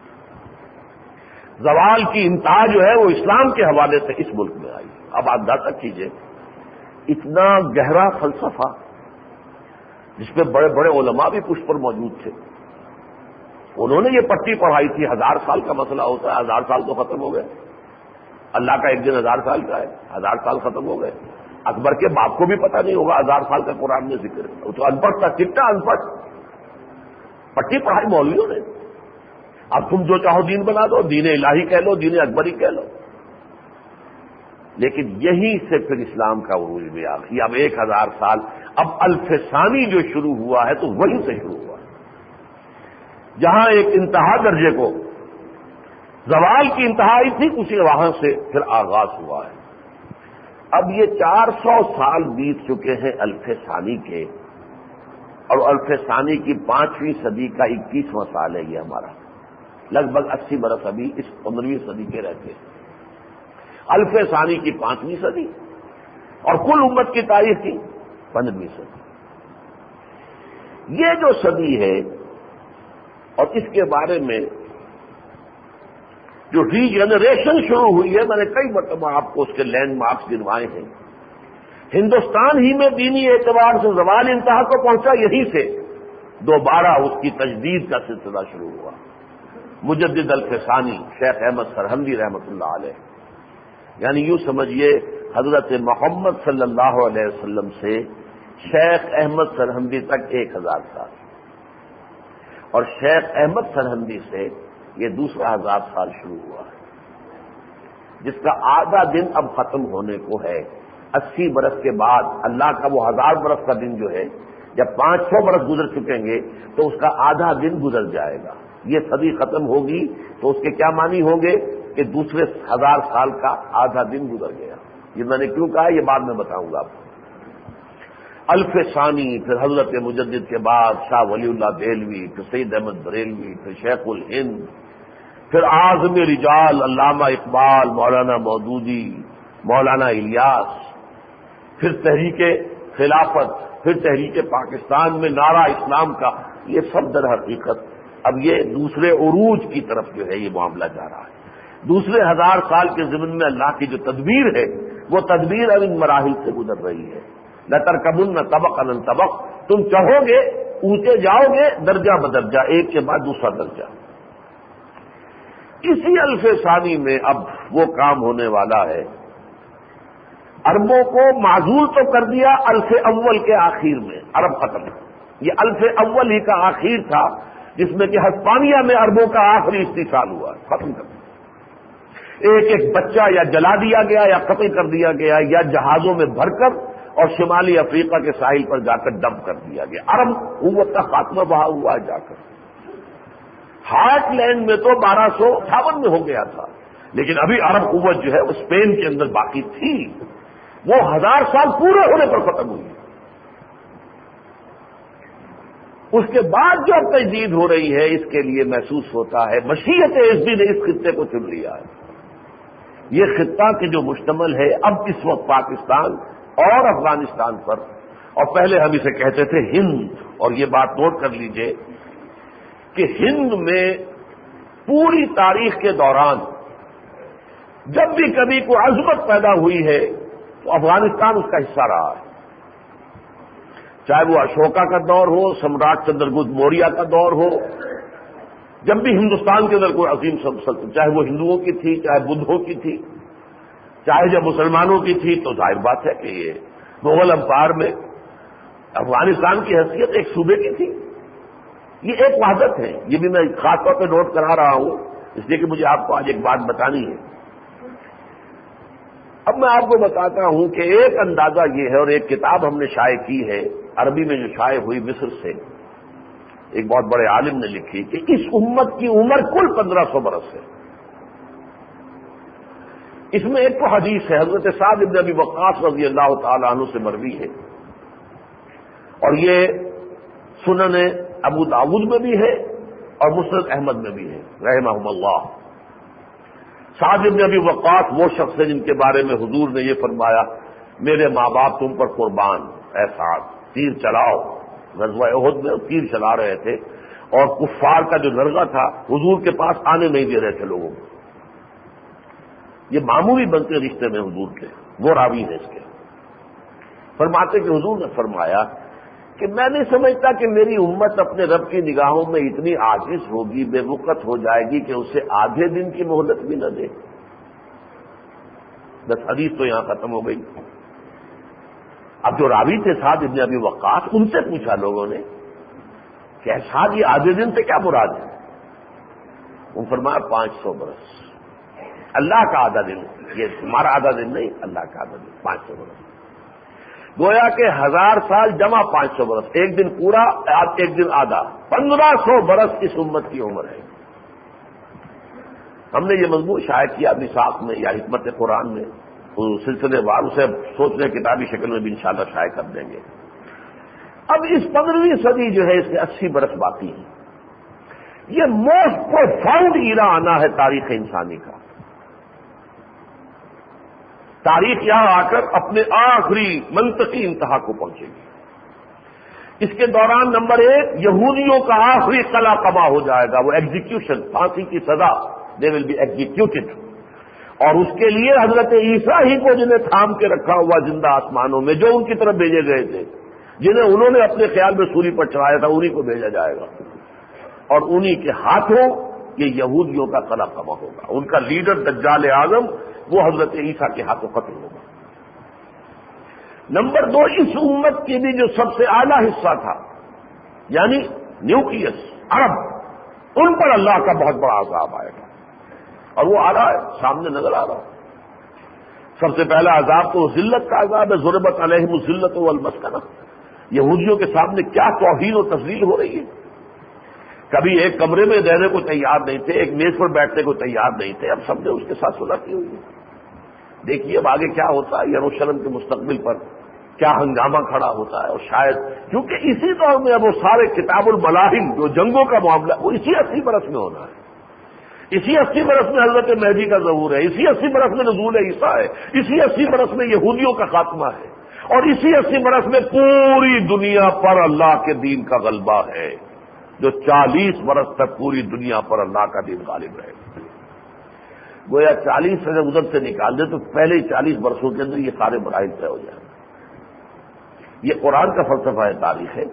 زوال کی انتہا جو ہے وہ اسلام کے حوالے سے اس ملک میں آئی۔ اب آپ اندازہ کیجئے اتنا گہرا فلسفہ جس پہ بڑے بڑے علماء بھی پشت پر موجود تھے، انہوں نے یہ پٹی پڑھائی تھی، ہزار سال کا مسئلہ ہوتا ہے، ہزار سال تو ختم ہو گئے، اللہ کا ایک دن ہزار سال کا ہے، ہزار سال ختم ہو گئے۔ اکبر کے باپ کو بھی پتہ نہیں ہوگا ہزار سال کا قرآن میں ذکر ہے، وہ تو ان پڑھ تھا، چٹا ان پڑھ، پٹی پڑھائی مولویوں نے۔ اب تم جو چاہو دین بنا دو، دین الہی کہہ لو، دین اکبری کہہ لو، لیکن یہیں سے پھر اسلام کا عروج بھی آ گیا۔ اب ایک ہزار سال، اب الف ثانی جو شروع ہوا ہے تو وہیں سے شروع ہوا ہے، جہاں ایک انتہا درجے کو زوال کی انتہائی تھی، اسی وہاں سے پھر آغاز ہوا ہے۔ اب یہ چار سو سال بیت چکے ہیں الف ثانی کے، اور الف ثانی کی پانچویں صدی کا اکیسواں سال ہے یہ ہمارا، لگ بھگ اسی برس ابھی اس پندرہویں صدی کے رہتے ہیں۔ الف ثانی کی پانچویں صدی اور کل امت کی تاریخ کی پندرہویں صدی، یہ جو صدی ہے اور اس کے بارے میں جو ری جنریشن شروع ہوئی ہے، میں نے کئی مرتبہ آپ کو اس کے لینڈ مارکس گنوائے ہیں۔ ہندوستان ہی میں دینی اعتبار سے زوال انتہا کو پہنچا، یہیں سے دوبارہ اس کی تجدید کا سلسلہ شروع ہوا۔ مجدد الف ثانی شیخ احمد سرہندی رحمۃ اللہ علیہ، یعنی یوں سمجھیے حضرت محمد صلی اللہ علیہ وسلم سے شیخ احمد سرہندی تک ایک ہزار سال، اور شیخ احمد سرہندی سے یہ دوسرا ہزار سال شروع ہوا ہے، جس کا آدھا دن اب ختم ہونے کو ہے۔ اسی برس کے بعد اللہ کا وہ ہزار برس کا دن جو ہے، جب پانچ سو برس گزر چکیں گے تو اس کا آدھا دن گزر جائے گا۔ یہ صدی ختم ہوگی تو اس کے کیا معنی ہوں گے کہ دوسرے ہزار سال کا آدھا دن گزر گیا۔ یہ میں نے کیوں کہا یہ بعد میں بتاؤں گا آپ کو۔ الف ثانی، پھر حضرت مجدد کے بعد شاہ ولی اللہ دہلوی، پھر سید احمد بریلوی، پھر شیخ الہند، پھر اعظم رجال علامہ اقبال، مولانا مودودی، مولانا الیاس، پھر تحریک خلافت، پھر تحریک پاکستان میں نعرہ اسلام کا، یہ سب در حقیقت اب یہ دوسرے عروج کی طرف جو ہے یہ معاملہ جا رہا ہے۔ دوسرے ہزار سال کے ضمن میں اللہ کی جو تدبیر ہے وہ تدبیر اب ان مراحل سے گزر رہی ہے۔ لَتَرْكَبُنَّ طَبَقًا عَنْ طَبَقٍ، تم چڑھو گے، اونچے جاؤ گے، درجہ بدرجہ، ایک کے بعد دوسرا درجہ۔ اسی الف ثانی میں اب وہ کام ہونے والا ہے، عربوں کو معزول تو کر دیا الف اول کے آخر میں، عرب ختم، یہ الف اول ہی کا آخر تھا جس میں کہ ہسپانیہ میں عربوں کا آخری استحصال ہوا، ختم کر دیا۔ ایک ایک بچہ یا جلا دیا گیا یا قتل کر دیا گیا یا جہازوں میں بھر کر اور شمالی افریقہ کے ساحل پر جا کر ڈمپ کر دیا گیا۔ عرب قوت کا خاتمہ وہاں ہوا ہے جا کر۔ ہارٹ لینڈ میں تو بارہ سو اٹھاون میں ہو گیا تھا، لیکن ابھی عرب قوت جو ہے وہ اسپین کے اندر باقی تھی، وہ ہزار سال پورے ہونے پر ختم ہوئی۔ اس کے بعد جو اب تجدید ہو رہی ہے اس کے لیے محسوس ہوتا ہے مشیت عزی نے اس خطے کو چن لیا ہے۔ یہ خطہ کہ جو مشتمل ہے اب اس وقت پاکستان اور افغانستان پر، اور پہلے ہم اسے کہتے تھے ہند، اور یہ بات نوٹ کر لیجئے کہ ہند میں پوری تاریخ کے دوران جب بھی کبھی کوئی عظمت پیدا ہوئی ہے تو افغانستان اس کا حصہ رہا ہے، چاہے وہ اشوکا کا دور ہو، سمراٹ چندر گپت موریہ کا دور ہو۔ جب بھی ہندوستان کے اندر کوئی عظیم سلطنت، چاہے وہ ہندوؤں کی تھی، چاہے بدھوں کی تھی، چاہے جب مسلمانوں کی تھی، تو ظاہر بات ہے کہ یہ مغل امپائر میں افغانستان کی حیثیت ایک صوبے کی تھی۔ یہ ایک وحدت ہے، یہ بھی میں خاص طور پہ نوٹ کرا رہا ہوں اس لیے کہ مجھے آپ کو آج ایک بات بتانی ہے۔ اب میں آپ کو بتاتا ہوں کہ ایک اندازہ یہ ہے، اور ایک کتاب ہم نے شائع کی ہے عربی میں جو شائع ہوئی مصر سے، ایک بہت بڑے عالم نے لکھی کہ اس امت کی عمر کل پندرہ سو برس ہے۔ اس میں ایک تو حدیث ہے حضرت سعد بن ابی وقاص رضی اللہ تعالی عنہ سے مروی ہے، اور یہ سنن ابو داؤد میں بھی ہے اور مسند احمد میں بھی ہے رحمہم اللہ۔ سعد بن ابی وقاص وہ شخص ہے جن کے بارے میں حضور نے یہ فرمایا، میرے ماں باپ تم پر قربان، اے سعد تیر چلاؤ۔ غزوہ احد میں تیر چلا رہے تھے اور کفار کا جو لڑکا تھا حضور کے پاس آنے نہیں دے رہے تھے لوگوں کو۔ یہ معمولی بنتے رشتے میں حضور کے، وہ راوی ہے اس کے، فرماتے کہ حضور نے فرمایا کہ میں نہیں سمجھتا کہ میری امت اپنے رب کی نگاہوں میں اتنی عاجز ہوگی، بے وقت ہو جائے گی کہ اسے آدھے دن کی مہلت بھی نہ دے۔ بس حدیث تو یہاں ختم ہو گئی۔ اب جو راوی تھے سعد ابن ابی وقاص، ان سے پوچھا لوگوں نے کہ سعد یہ آدھے دن سے کیا مراد ہے؟ ان فرمایا پانچ سو برس، اللہ کا آدھا دن، یہ تمہارا آدھا دن نہیں، اللہ کا آدھا دن، پانچ سو برس۔ گویا کہ ہزار سال جمع پانچ سو برس، ایک دن پورا ایک دن آدھا، پندرہ سو برس اس امت کی عمر ہے۔ ہم نے یہ مضمون شائع کیا میثاق میں یا حکمت قرآن میں، سلسلے وار اسے سوچنے کتابی شکل میں بھی انشاءاللہ شائع کر دیں گے۔ اب اس پندرہویں صدی جو ہے اس کے اسی برس باقی ہیں۔ یہ موسٹ پروفاؤنڈ ایرا آنا ہے تاریخ انسانی کا۔ تاریخ یہاں آ کر اپنے آخری منطقی انتہا کو پہنچے گی۔ اس کے دوران نمبر ایک، یہودیوں کا آخری قلع قبا ہو جائے گا، وہ ایگزیکیوشن، پھانسی کی سزا، دے ول بی ایگزیکیوٹڈ، اور اس کے لیے حضرت عیسیٰ ہی کو جنہیں تھام کے رکھا ہوا زندہ آسمانوں میں، جو ان کی طرف بھیجے گئے تھے، جنہیں انہوں نے اپنے خیال میں سولی پر چڑھایا تھا، انہی کو بھیجا جائے گا، اور انہی کے ہاتھوں یہ یہودیوں کا قلع قبا ہوگا۔ ان کا لیڈر دجال اعظم وہ حضرت عیسیٰ کے ہاتھوں قتل ہوگا۔ نمبر دو، اس امت کے بھی جو سب سے اعلیٰ حصہ تھا، یعنی نیوکلیس، عرب، ان پر اللہ کا بہت بڑا عذاب آئے گا، اور وہ آ رہا ہے، سامنے نظر آ رہا ہے۔ سب سے پہلا عذاب تو ذلت کا عذاب ہے، ضربت علیہم الذلۃ والمسکنہ۔ یہودیوں کے سامنے کیا توہین و تذلیل ہو رہی ہے، کبھی ایک کمرے میں رہنے کو تیار نہیں تھے، ایک میز پر بیٹھنے کو تیار نہیں تھے، اب سب نے اس کے ساتھ صلح کی ہوئی ہے۔ دیکھیے اب آگے کیا ہوتا ہے، یروشلم کے مستقبل پر کیا ہنگامہ کھڑا ہوتا ہے، اور شاید کیونکہ اسی دور میں اب وہ سارے کتاب الملاحم جو جنگوں کا معاملہ وہ اسی اسی برس میں ہونا ہے، اسی اسی برس میں حضرت مہدی کا ظہور ہے، اسی اسی برس میں نزول عیسیٰ ہے، اسی اسی برس میں یہودیوں کا خاتمہ ہے، اور اسی اسی برس میں پوری دنیا پر اللہ کے دین کا غلبہ ہے، جو چالیس برس تک پوری دنیا پر اللہ کا دین غالب رہے گا۔ گویا چالیس سے ادھر سے نکال دیں تو پہلے ہی چالیس برسوں کے اندر یہ سارے مراحل طے ہو جائیں گے۔ یہ قرآن کا فلسفہ ہے، تاریخ ہے۔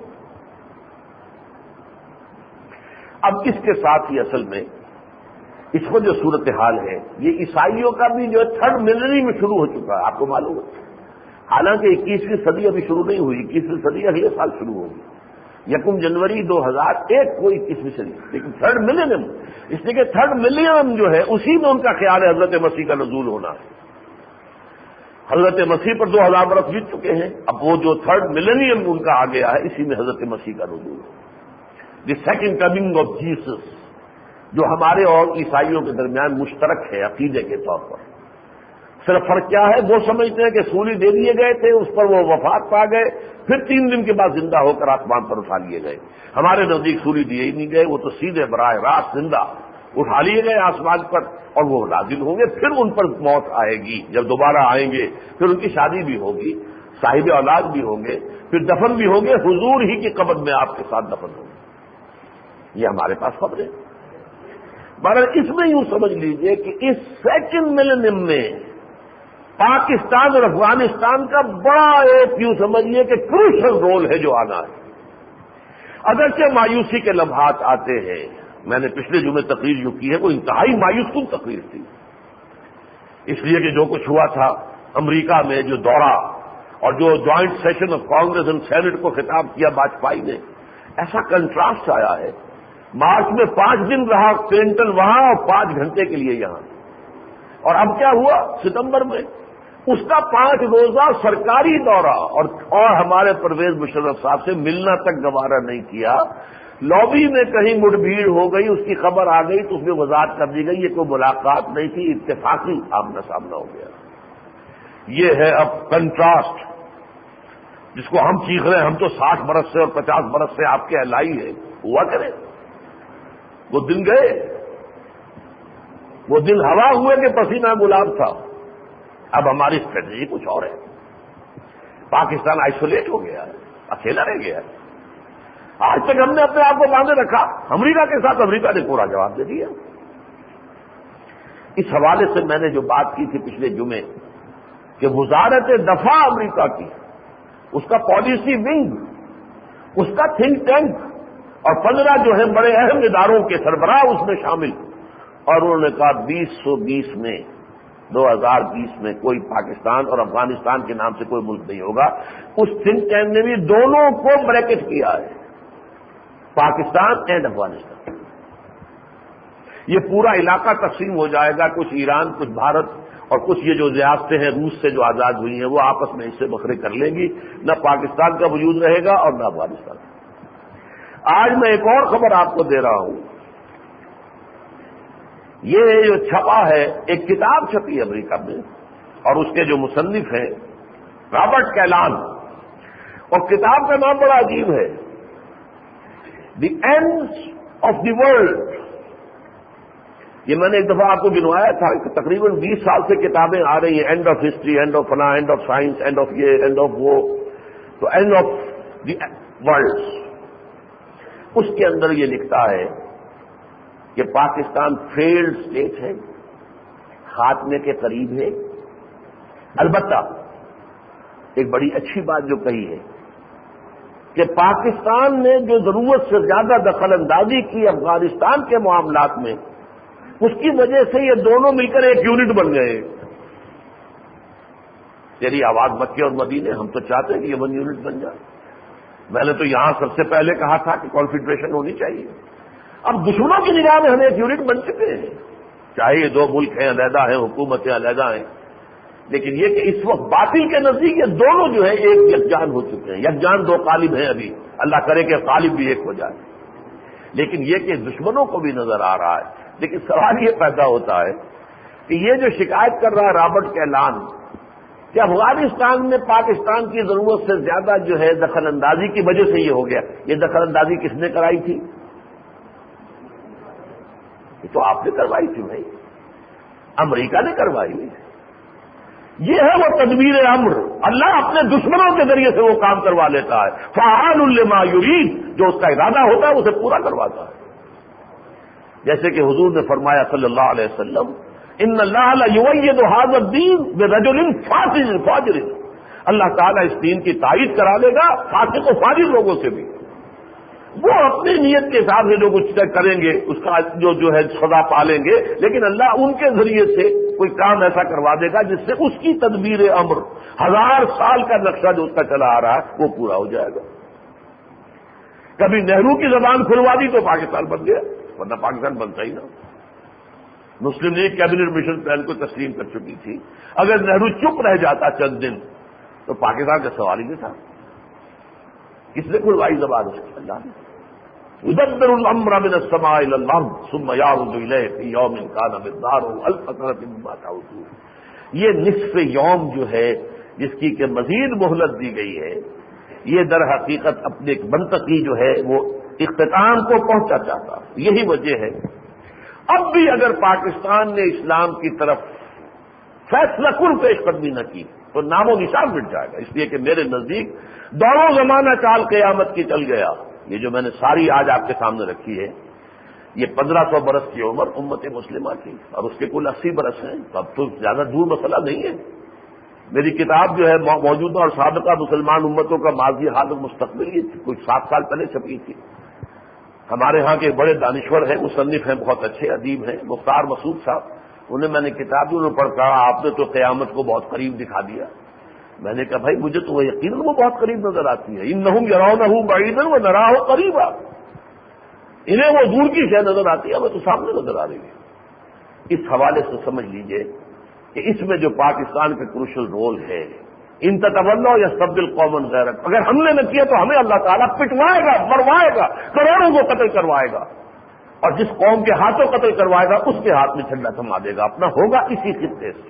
اب اس کے ساتھ ہی اصل میں اس کو جو صورتحال ہے، یہ عیسائیوں کا بھی جو تھرڈ ملینی میں شروع ہو چکا ہے، آپ کو معلوم ہے۔ حالانکہ اکیسویں صدی ابھی شروع نہیں ہوئی، اکیسویں صدی اگلے سال شروع ہوگی، یکم جنوری دو ہزار ایک کو اکیسویں صدی، لیکن تھرڈ ملینیم، اس لیے کہ تھرڈ ملینیم جو ہے اسی میں ان کا خیال ہے حضرت مسیح کا نزول ہونا ہے۔ حضرت مسیح پر دو ہزار برس بیت چکے ہیں، اب وہ جو تھرڈ ملینیم ان کا آ گیا ہے، اسی میں حضرت مسیح کا نزول ہے، the second coming of Jesus, جو ہمارے اور عیسائیوں کے درمیان مشترک ہے عقیدے کے طور پر۔ صرف فرق کیا ہے، وہ سمجھتے ہیں کہ سولی دے دیے گئے تھے، اس پر وہ وفات پا گئے، پھر تین دن کے بعد زندہ ہو کر آسمان پر اٹھا لیے گئے۔ ہمارے نزدیک سولی دیے ہی نہیں گئے، وہ تو سیدھے براہ راست زندہ اٹھا لیے گئے آسمان پر، اور وہ نازل ہوں گے، پھر ان پر موت آئے گی، جب دوبارہ آئیں گے پھر ان کی شادی بھی ہوگی، صاحب اولاد بھی ہوں گے، پھر دفن بھی ہوں گے، حضور ہی کی قبر میں آپ کے ساتھ دفن ہوں گے۔ یہ ہمارے پاس خبر ہے۔ بہرحال اس میں یوں سمجھ لیجئے کہ اس سیکنڈ ملینیم میں پاکستان اور افغانستان کا بڑا ایک یوں سمجھیے کہ کروشل رول ہے جو آنا ہے۔ اگرچہ مایوسی کے لمحات آتے ہیں، میں نے پچھلے جمعے تقریر جو کی ہے وہ انتہائی مایوس کن تقریر تھی، اس لیے کہ جو کچھ ہوا تھا امریکہ میں، جو دورہ اور جو joint session of Congress and Senate کو خطاب کیا واجپئی نے، ایسا کنٹراسٹ آیا ہے۔ مارچ میں پانچ دن رہا کلنٹن وہاں اور پانچ گھنٹے کے لیے یہاں، اور اب کیا ہوا ستمبر میں اس کا پانچ روزہ سرکاری دورہ، اور اور ہمارے پرویز مشرف صاحب سے ملنا تک گوارا نہیں کیا۔ لابی میں کہیں مڑ بھیڑ ہو گئی، اس کی خبر آ گئی تو اس میں وضاحت کر دی گئی یہ کوئی ملاقات نہیں تھی، اتفاقی آمنا سامنا ہو گیا۔ یہ ہے اب کنٹراسٹ جس کو ہم چیخ رہے ہیں، ہم تو ساٹھ برس سے اور پچاس برس سے آپ کے الائی ہے، ہوا کرے۔ وہ دن گئے، وہ دن ہوا ہوئے کہ پسینہ گلاب تھا۔ اب ہماری اسٹریٹجی کچھ اور ہے۔ پاکستان آئسولیٹ ہو گیا ہے، اکیلا رہ گیا ہے۔ آج تک ہم نے اپنے آپ کو باندھے رکھا، امریکہ کے ساتھ امریکہ نے پورا جواب دے دیا۔ اس حوالے سے میں نے جو بات کی تھی پچھلے جمعے کہ وزارت دفاع امریکہ کی، اس کا پالیسی ونگ، اس کا تھنک ٹینک اور پندرہ جو ہے بڑے اہم اداروں کے سربراہ اس میں شامل، اور انہوں نے کہا بیس سو بیس میں دو ہزار بیس میں کوئی پاکستان اور افغانستان کے نام سے کوئی ملک نہیں ہوگا۔ اس تھنک ٹینک نے بھی دونوں کو بریکٹ کیا ہے، پاکستان اینڈ افغانستان۔ یہ پورا علاقہ تقسیم ہو جائے گا، کچھ ایران، کچھ بھارت، اور کچھ یہ جو ریاستیں ہیں روس سے جو آزاد ہوئی ہیں وہ آپس میں حصے بکھرے کر لیں گی، نہ پاکستان کا وجود رہے گا اور نہ افغانستان۔ آج میں ایک اور خبر آپ کو دے رہا ہوں، یہ جو چھپا ہے، ایک کتاب چھپی ہے امریکہ میں، اور اس کے جو مصنف ہیں رابرٹ کیلان، اور کتاب کا نام بڑا عجیب ہے، the end of the world. یہ میں نے ایک دفعہ آپ کو گنوایا تھا کہ تقریباً بیس سال سے کتابیں آ رہی ہیں، end of history, end of فلاں، end of science, end of یہ، اینڈ آف وہ، تو اینڈ آف دی ورلڈ۔ اس کے اندر یہ لکھتا ہے کہ پاکستان فیلڈ اسٹیٹ ہے، خاتمے کے قریب ہے۔ البتہ ایک بڑی اچھی بات جو کہی ہے کہ پاکستان نے جو ضرورت سے زیادہ دخل اندازی کی افغانستان کے معاملات میں، اس کی وجہ سے یہ دونوں مل کر ایک یونٹ بن گئے۔ تیری آواز مکے اور مدینے، ہم تو چاہتے ہیں کہ یہ ون یونٹ بن جائے۔ میں نے تو یہاں سب سے پہلے کہا تھا کہ کانفیڈریشن ہونی چاہیے۔ اب دشمنوں کی نگاہ میں ہم ایک یونٹ بن چکے ہیں، چاہے یہ دو ملک ہیں، علیحدہ ہیں، حکومتیں علیحدہ ہیں، لیکن یہ کہ اس وقت باطل کے نزدیک یہ دونوں جو ہے ایک یکجان ہو چکے ہیں۔ یکجان دو قالب ہیں، ابھی اللہ کرے کہ قالب بھی ایک ہو جائے، لیکن یہ کہ دشمنوں کو بھی نظر آ رہا ہے۔ لیکن سوال یہ پیدا ہوتا ہے کہ یہ جو شکایت کر رہا ہے رابرٹ کیلان کہ افغانستان میں پاکستان کی ضرورت سے زیادہ جو ہے دخل اندازی کی وجہ سے یہ ہو گیا، یہ دخل اندازی کس نے کرائی تھی؟ یہ تو آپ نے کروائی تھی بھائی، امریکہ نے کروائی۔ یہ ہے وہ تدبیر امر، اللہ اپنے دشمنوں کے ذریعے سے وہ کام کروا لیتا ہے۔ فعال لما یرید، جو اس کا ارادہ ہوتا ہے اسے پورا کرواتا ہے۔ جیسے کہ حضور نے فرمایا صلی اللہ علیہ وسلم، ان اللہ لا یؤید ھذا الدین برجل فاسق فاجر، اللہ تعالیٰ اس دین کی تائید کرا لے گا فاسق و فاجر لوگوں سے بھی۔ وہ اپنی نیت کے حساب سے جو کچھ کریں گے اس کا جو جو ہے سزا پالیں گے، لیکن اللہ ان کے ذریعے سے کوئی کام ایسا کروا دے گا جس سے اس کی تدبیر امر، ہزار سال کا نقشہ جو اس کا چلا آ رہا ہے وہ پورا ہو جائے گا۔ کبھی نہرو کی زبان کھلوا دی تو پاکستان بن گیا، ورنہ پاکستان بنتا ہی نہ۔ Muslim League cabinet mission plan کو تسلیم کر چکی تھی، اگر نہرو چپ رہ جاتا چند دن تو پاکستان کا سوال ہی نہیں تھا۔ کس نے کھلوائی زبان اس کی؟ اللہ نے۔ يدبر الامر من السماء الى الارض ثم يعرج اليه في يوم كان مقداره الف سنه مما تعودون۔ یہ نصف یوم جو ہے جس کی کہ مزید مہلت دی گئی ہے، یہ در حقیقت اپنے ایک منطقی جو ہے وہ اختتام کو پہنچا چاہتا، یہی وجہ ہے۔ اب بھی اگر پاکستان نے اسلام کی طرف فیصلہ کن پیش قدمی نہ کی تو نام و نشان مٹ جائے گا، اس لیے کہ میرے نزدیک دونوں زمانہ چال قیامت کی چل گیا۔ یہ جو میں نے ساری آج آپ کے سامنے رکھی ہے، یہ پندرہ سو برس کی عمر امت مسلمہ کی، اور اس کے کل اسی برس ہیں، تو اب تو زیادہ دور مسئلہ نہیں ہے۔ میری کتاب جو ہے موجودہ اور سابقہ مسلمان امتوں کا ماضی حال اور مستقبل، یہ کچھ سات سال پہلے چھپی تھی۔ ہمارے ہاں کے بڑے دانشور ہیں، مصنف ہیں، بہت اچھے ادیب ہیں، مختار مسعود صاحب، انہیں میں نے کتاب جو پڑھ کہا آپ نے تو قیامت کو بہت قریب دکھا دیا۔ میں نے کہا بھائی مجھے تو وہ یقیناً وہ بہت قریب نظر آتی ہے، انہم یرونہ بعیدا ونراہ قریبا، انہیں وہ دور کی شے نظر آتی ہے، ہمیں تو سامنے نظر آ رہی ہے۔ اس حوالے سے سمجھ لیجئے کہ اس میں جو پاکستان کا کروشل رول ہے، ان تتولوا یستبدل قوما غیرکم، اگر ہم نے نہ کیا تو ہمیں اللہ تعالیٰ پٹوائے گا، مروائے گا، کروڑوں کو قتل کروائے گا، اور جس قوم کے ہاتھوں قتل کروائے گا اس کے ہاتھ میں جھنڈا تھما دے گا اپنا، ہوگا اسی خطے سے۔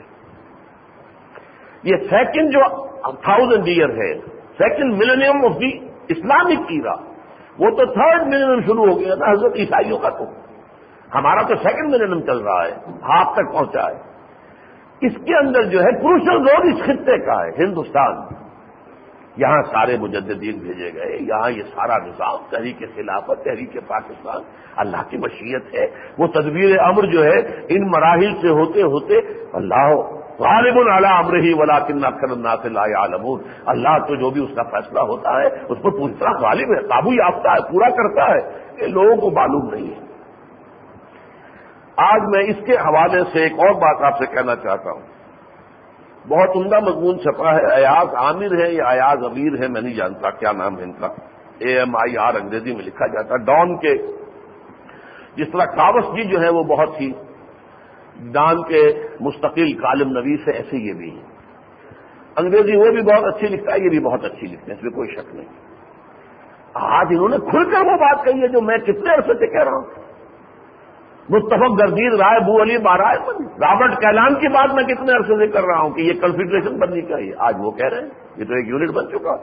یہ سیکنڈ جو تھاؤزینڈ ایئر ہے، second millennium of the Islamic era, وہ تو تھرڈ ملینیم شروع ہو گیا نا حضرت عیسائیوں کا، تو ہمارا تو سیکنڈ ملینیم چل رہا ہے، ہاتھ تک پہنچا ہے۔ اس کے اندر جو ہے کروشل رول اس خطے کا ہے ہندوستان، یہاں سارے مجددین بھیجے گئے، یہاں یہ سارا نظام تحریک خلافت، تحریک پاکستان اللہ کی مشیت ہے، وہ تدبیر امر جو ہے ان مراحل سے ہوتے ہوتے اللہ غالب علی امرہ ولکن اکثر الناس لا یعلمون، اللہ تو جو بھی اس کا فیصلہ ہوتا ہے اس پر پوری طرح غالب ہے، قابو یافتہ ہے، پورا کرتا ہے، یہ لوگوں کو معلوم نہیں ہے۔ آج میں اس کے حوالے سے ایک اور بات آپ سے کہنا چاہتا ہوں، بہت عمدہ مضمون چھپا ہے، ایاز عامر ہے یا ایاز امیر ہے میں نہیں جانتا کیا نام ہے ان کا، اے ایم آئی آر انگریزی میں لکھا جاتا ہے، ڈان کے، جس طرح کاوس جی جو ہے وہ بہت ہی ڈان کے مستقل کالم نویس ہے، ایسے یہ بھی ہے، انگریزی وہ بھی بہت اچھی لکھتا ہے، یہ بھی بہت اچھی لکھتے ہیں، اس میں کوئی شک نہیں۔ آج انہوں نے کھل کر وہ بات کہی ہے جو میں کتنے عرصے سے کہہ رہا ہوں، متفق گردید رائے بو علی مہاراج، رابرٹ کیلان کی بات میں کتنے عرصے سے کر رہا ہوں کہ یہ کنفیڈریشن بننی چاہیے، آج وہ کہہ رہے ہیں، یہ تو ایک یونٹ بن چکا۔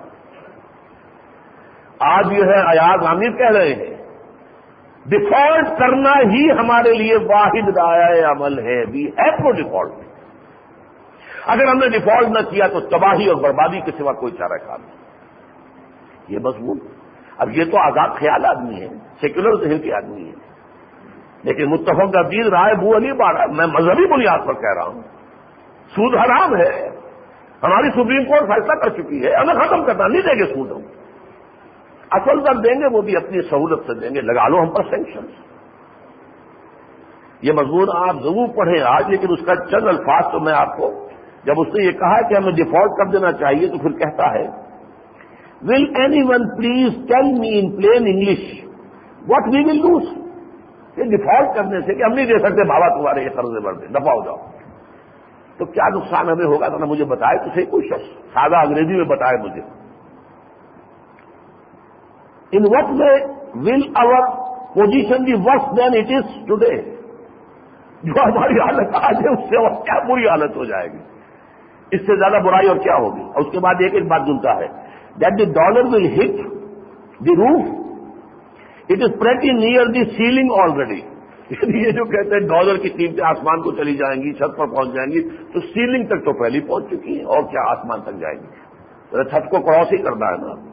آج جو ہے ایاز عامر کہہ رہے ہیں ڈیفالٹ کرنا ہی ہمارے لیے واحد دائرۂ عمل ہے، وی ہیو ٹو ڈیفالٹ، اگر ہم نے ڈیفالٹ نہ کیا تو تباہی اور بربادی کے سوا کوئی چارہ کار نہیں۔ یہ مضمون، اب یہ تو آزاد خیال آدمی ہے، سیکولر ذہن کے آدمی ہے، لیکن متفق گردید رائے بو علی بارہ میں مذہبی بنیاد پر کہہ رہا ہوں، سود حرام ہے، ہماری سپریم کورٹ فیصلہ کر چکی ہے، ہمیں ختم کرنا نہیں دیں گے سود، ہم اصل در دیں گے وہ بھی اپنی سہولت سے دیں گے، لگا لو ہم پر سینکشن۔ یہ مضمون آپ ضرور پڑھیں آج، لیکن اس کا چند الفاظ تو میں آپ کو، جب اس نے یہ کہا کہ ہمیں ڈیفالٹ کر دینا چاہیے تو پھر کہتا ہے will anyone please tell me in plain English what we will lose, یہ ڈیفالٹ کرنے سے کہ ہم نہیں دے سکتے بابا تمہارے یہ قرضے بڑھ دیں، دفع ہو جاؤ، تو کیا نقصان ہمیں ہوگا، تو مجھے بتائے تو صحیح کوئی شخص سادہ انگریزی میں بتائے مجھے، in what way will our position be worse than it is today، جو ہماری حالت آج ہے اس سے اور کیا بری حالت ہو جائے گی، اس سے زیادہ برائی اور کیا ہوگی۔ اور اس کے بعد ایک ایک بات سنتا ہے that the dollar will hit the roof, it is pretty near the ceiling already، یہ جو کہتے ہیں ڈالر کی قیمتیں آسمان کو چلی جائیں گی، چھت پر پہنچ جائیں گی، تو سیلنگ تک تو پہلے پہنچ چکی ہیں، اور کیا آسمان تک جائیں گی، چھت کو کراس ہی کرنا ہے نا۔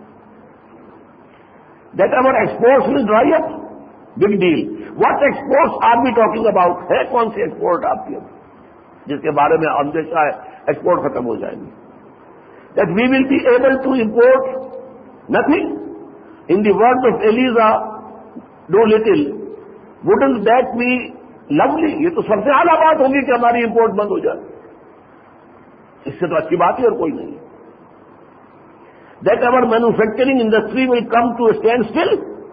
That our exports will dry up, big deal. What exports are we talking about؟ ہے کون سی ایکسپورٹ آپ کی جس کے بارے میں اندیشہ ہے ایکسپورٹ ختم ہو جائیں گی؟ That we will be able to import nothing. In the words of Eliza Doolittle, wouldn't that be lovely؟ یہ تو سب سے اعلیٰ بات ہوگی کہ ہماری امپورٹ بند ہو جائے، اس سے تو اچھی بات ہی اور کوئی نہیں۔ That our manufacturing industry will come to a standstill،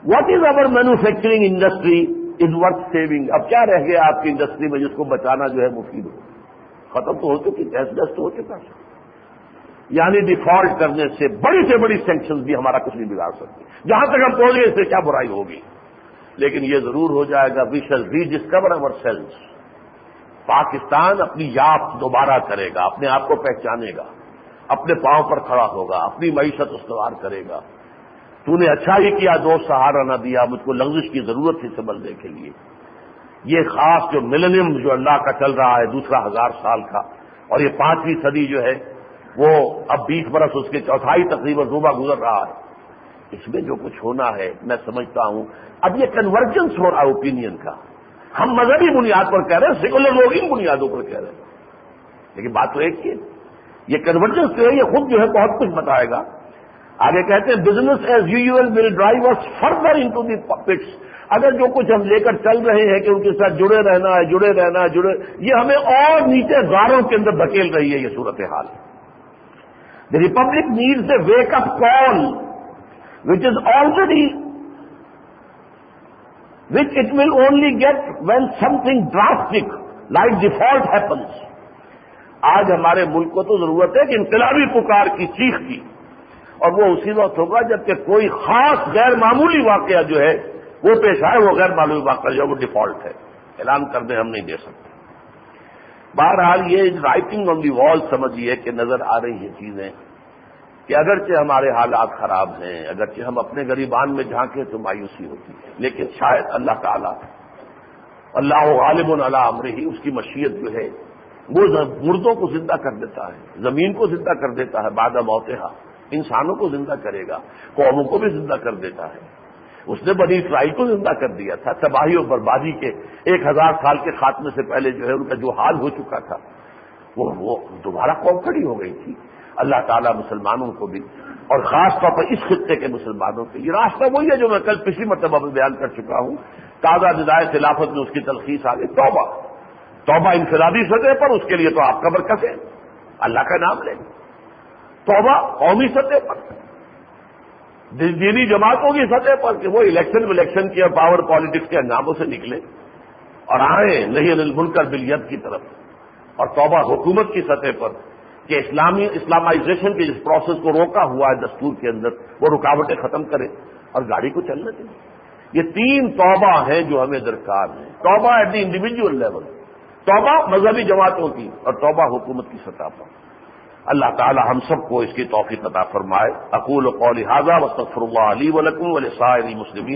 what is over manufacturing industry is worth saving. اب کیا رہ گیا آپ کی انڈسٹری میں جس کو بچانا جو ہے مفید ہو؟ ختم تو ہو چکی، تحس نحس تو ہو چکا. یعنی ڈیفالٹ کرنے سے بڑی سے بڑی سینکشنز بھی ہمارا کچھ نہیں بگاڑ سکتے. جہاں تک ہم پہنچ گئے اس سے کیا برائی ہوگی، لیکن یہ ضرور ہو جائے گا we shall rediscover ourselves. Pakistan اپنی یاد دوبارہ کرے گا، اپنے آپ کو پہچانے گا، اپنے پاؤں پر کھڑا ہوگا، اپنی معیشت استوار کرے گا. تو نے اچھا ہی کیا دوست سہارا نہ دیا، مجھ کو لغزش کی ضرورت تھی سنبھلنے کے لیے. یہ خاص جو ملینیم جو اللہ کا چل رہا ہے دوسرا ہزار سال کا، اور یہ پانچویں صدی جو ہے وہ اب بیس برس اس کے چوتھائی تقریباً روبہ گزر رہا ہے. اس میں جو کچھ ہونا ہے میں سمجھتا ہوں اب یہ کنورجنس ہو رہا ہے اوپینین کا. ہم مذہبی بنیاد پر کہہ رہے ہیں، سیکولر لوگ ان بنیادوں پر کہہ رہے ہیں، لیکن بات تو ایک ہی ہے. یہ کنورجنس جو ہے یہ خود جو ہے بہت کچھ بتائے گا. آگے کہتے ہیں business as usual will drive us further into the pits. اگر جو کچھ ہم لے کر چل رہے ہیں کہ ان کے ساتھ جڑے رہنا ہے جڑے رہنا ہے جڑے یہ ہمیں اور نیچے غاروں کے اندر دھکیل رہی ہے یہ صورتحال. The Republic needs a wake-up call, which is already, which it will only get when something drastic like default happens. آج ہمارے ملک کو تو ضرورت ہے کہ انقلابی پکار کی چیخ کی، اور وہ اسی وقت ہوگا جبکہ کوئی خاص غیر معمولی واقعہ جو ہے وہ پیش آئے. وہ غیر معمولی واقعہ جو ہے وہ ڈیفالٹ ہے، اعلان کر دیں ہم نہیں دے سکتے. بہرحال یہ رائٹنگ آن دی وال سمجھیے کہ نظر آ رہی ہیں چیزیں کہ اگرچہ ہمارے حالات خراب ہیں، اگرچہ ہم اپنے گریبان میں جھانکیں تو مایوسی ہوتی ہے، لیکن شاید اللہ تعالیٰ اللہ غالب علی امرہ، اس کی مشیت جو ہے وہ مردوں کو زندہ کر دیتا ہے، زمین کو زندہ کر دیتا ہے، بعد موتہا انسانوں کو زندہ کرے گا، قوموں کو بھی زندہ کر دیتا ہے. اس نے بنی اسرائیل کو زندہ کر دیا تھا تباہی اور بربادی کے ایک ہزار سال کے خاتمے سے پہلے جو ہے ان کا جو حال ہو چکا تھا وہ وہ دوبارہ قوم کھڑی ہو گئی تھی. اللہ تعالیٰ مسلمانوں کو بھی اور خاص طور پر اس خطے کے مسلمانوں کے یہ راستہ وہی ہے جو میں کل پچھلی مرتبہ میں بیان کر چکا ہوں. تازہ ندائے خلافت میں اس کی تلخیص آ گئی، توبہ. توبہ انفرادی سطح پر اس کے لیے تو آپ کا برکت ہے، اللہ کا نام لیں. توبہ قومی سطح پر، دینی جماعتوں کی سطح پر کہ وہ الیکشن الیکشن کی اور پاور پالیٹکس کے انجاموں سے نکلے اور آئیں نہیں انل منکر بالیت کی طرف. اور توبہ حکومت کی سطح پر کہ اسلامی اسلامائزیشن کے جس پروسیس کو روکا ہوا ہے دستور کے اندر وہ رکاوٹیں ختم کرے اور گاڑی کو چلنے دیں. یہ تین توبہ ہیں جو ہمیں درکار ہیں. توبہ ایٹ دی انڈیویجول لیول، توبہ مذہبی جماعتوں کی، اور توبہ حکومت کی سطح پر. اللہ تعالی ہم سب کو اس کی توفیق عطا فرمائے. اقول قولی ھذا واستغفر اللہ لی ولکم ولسائر المسلمین.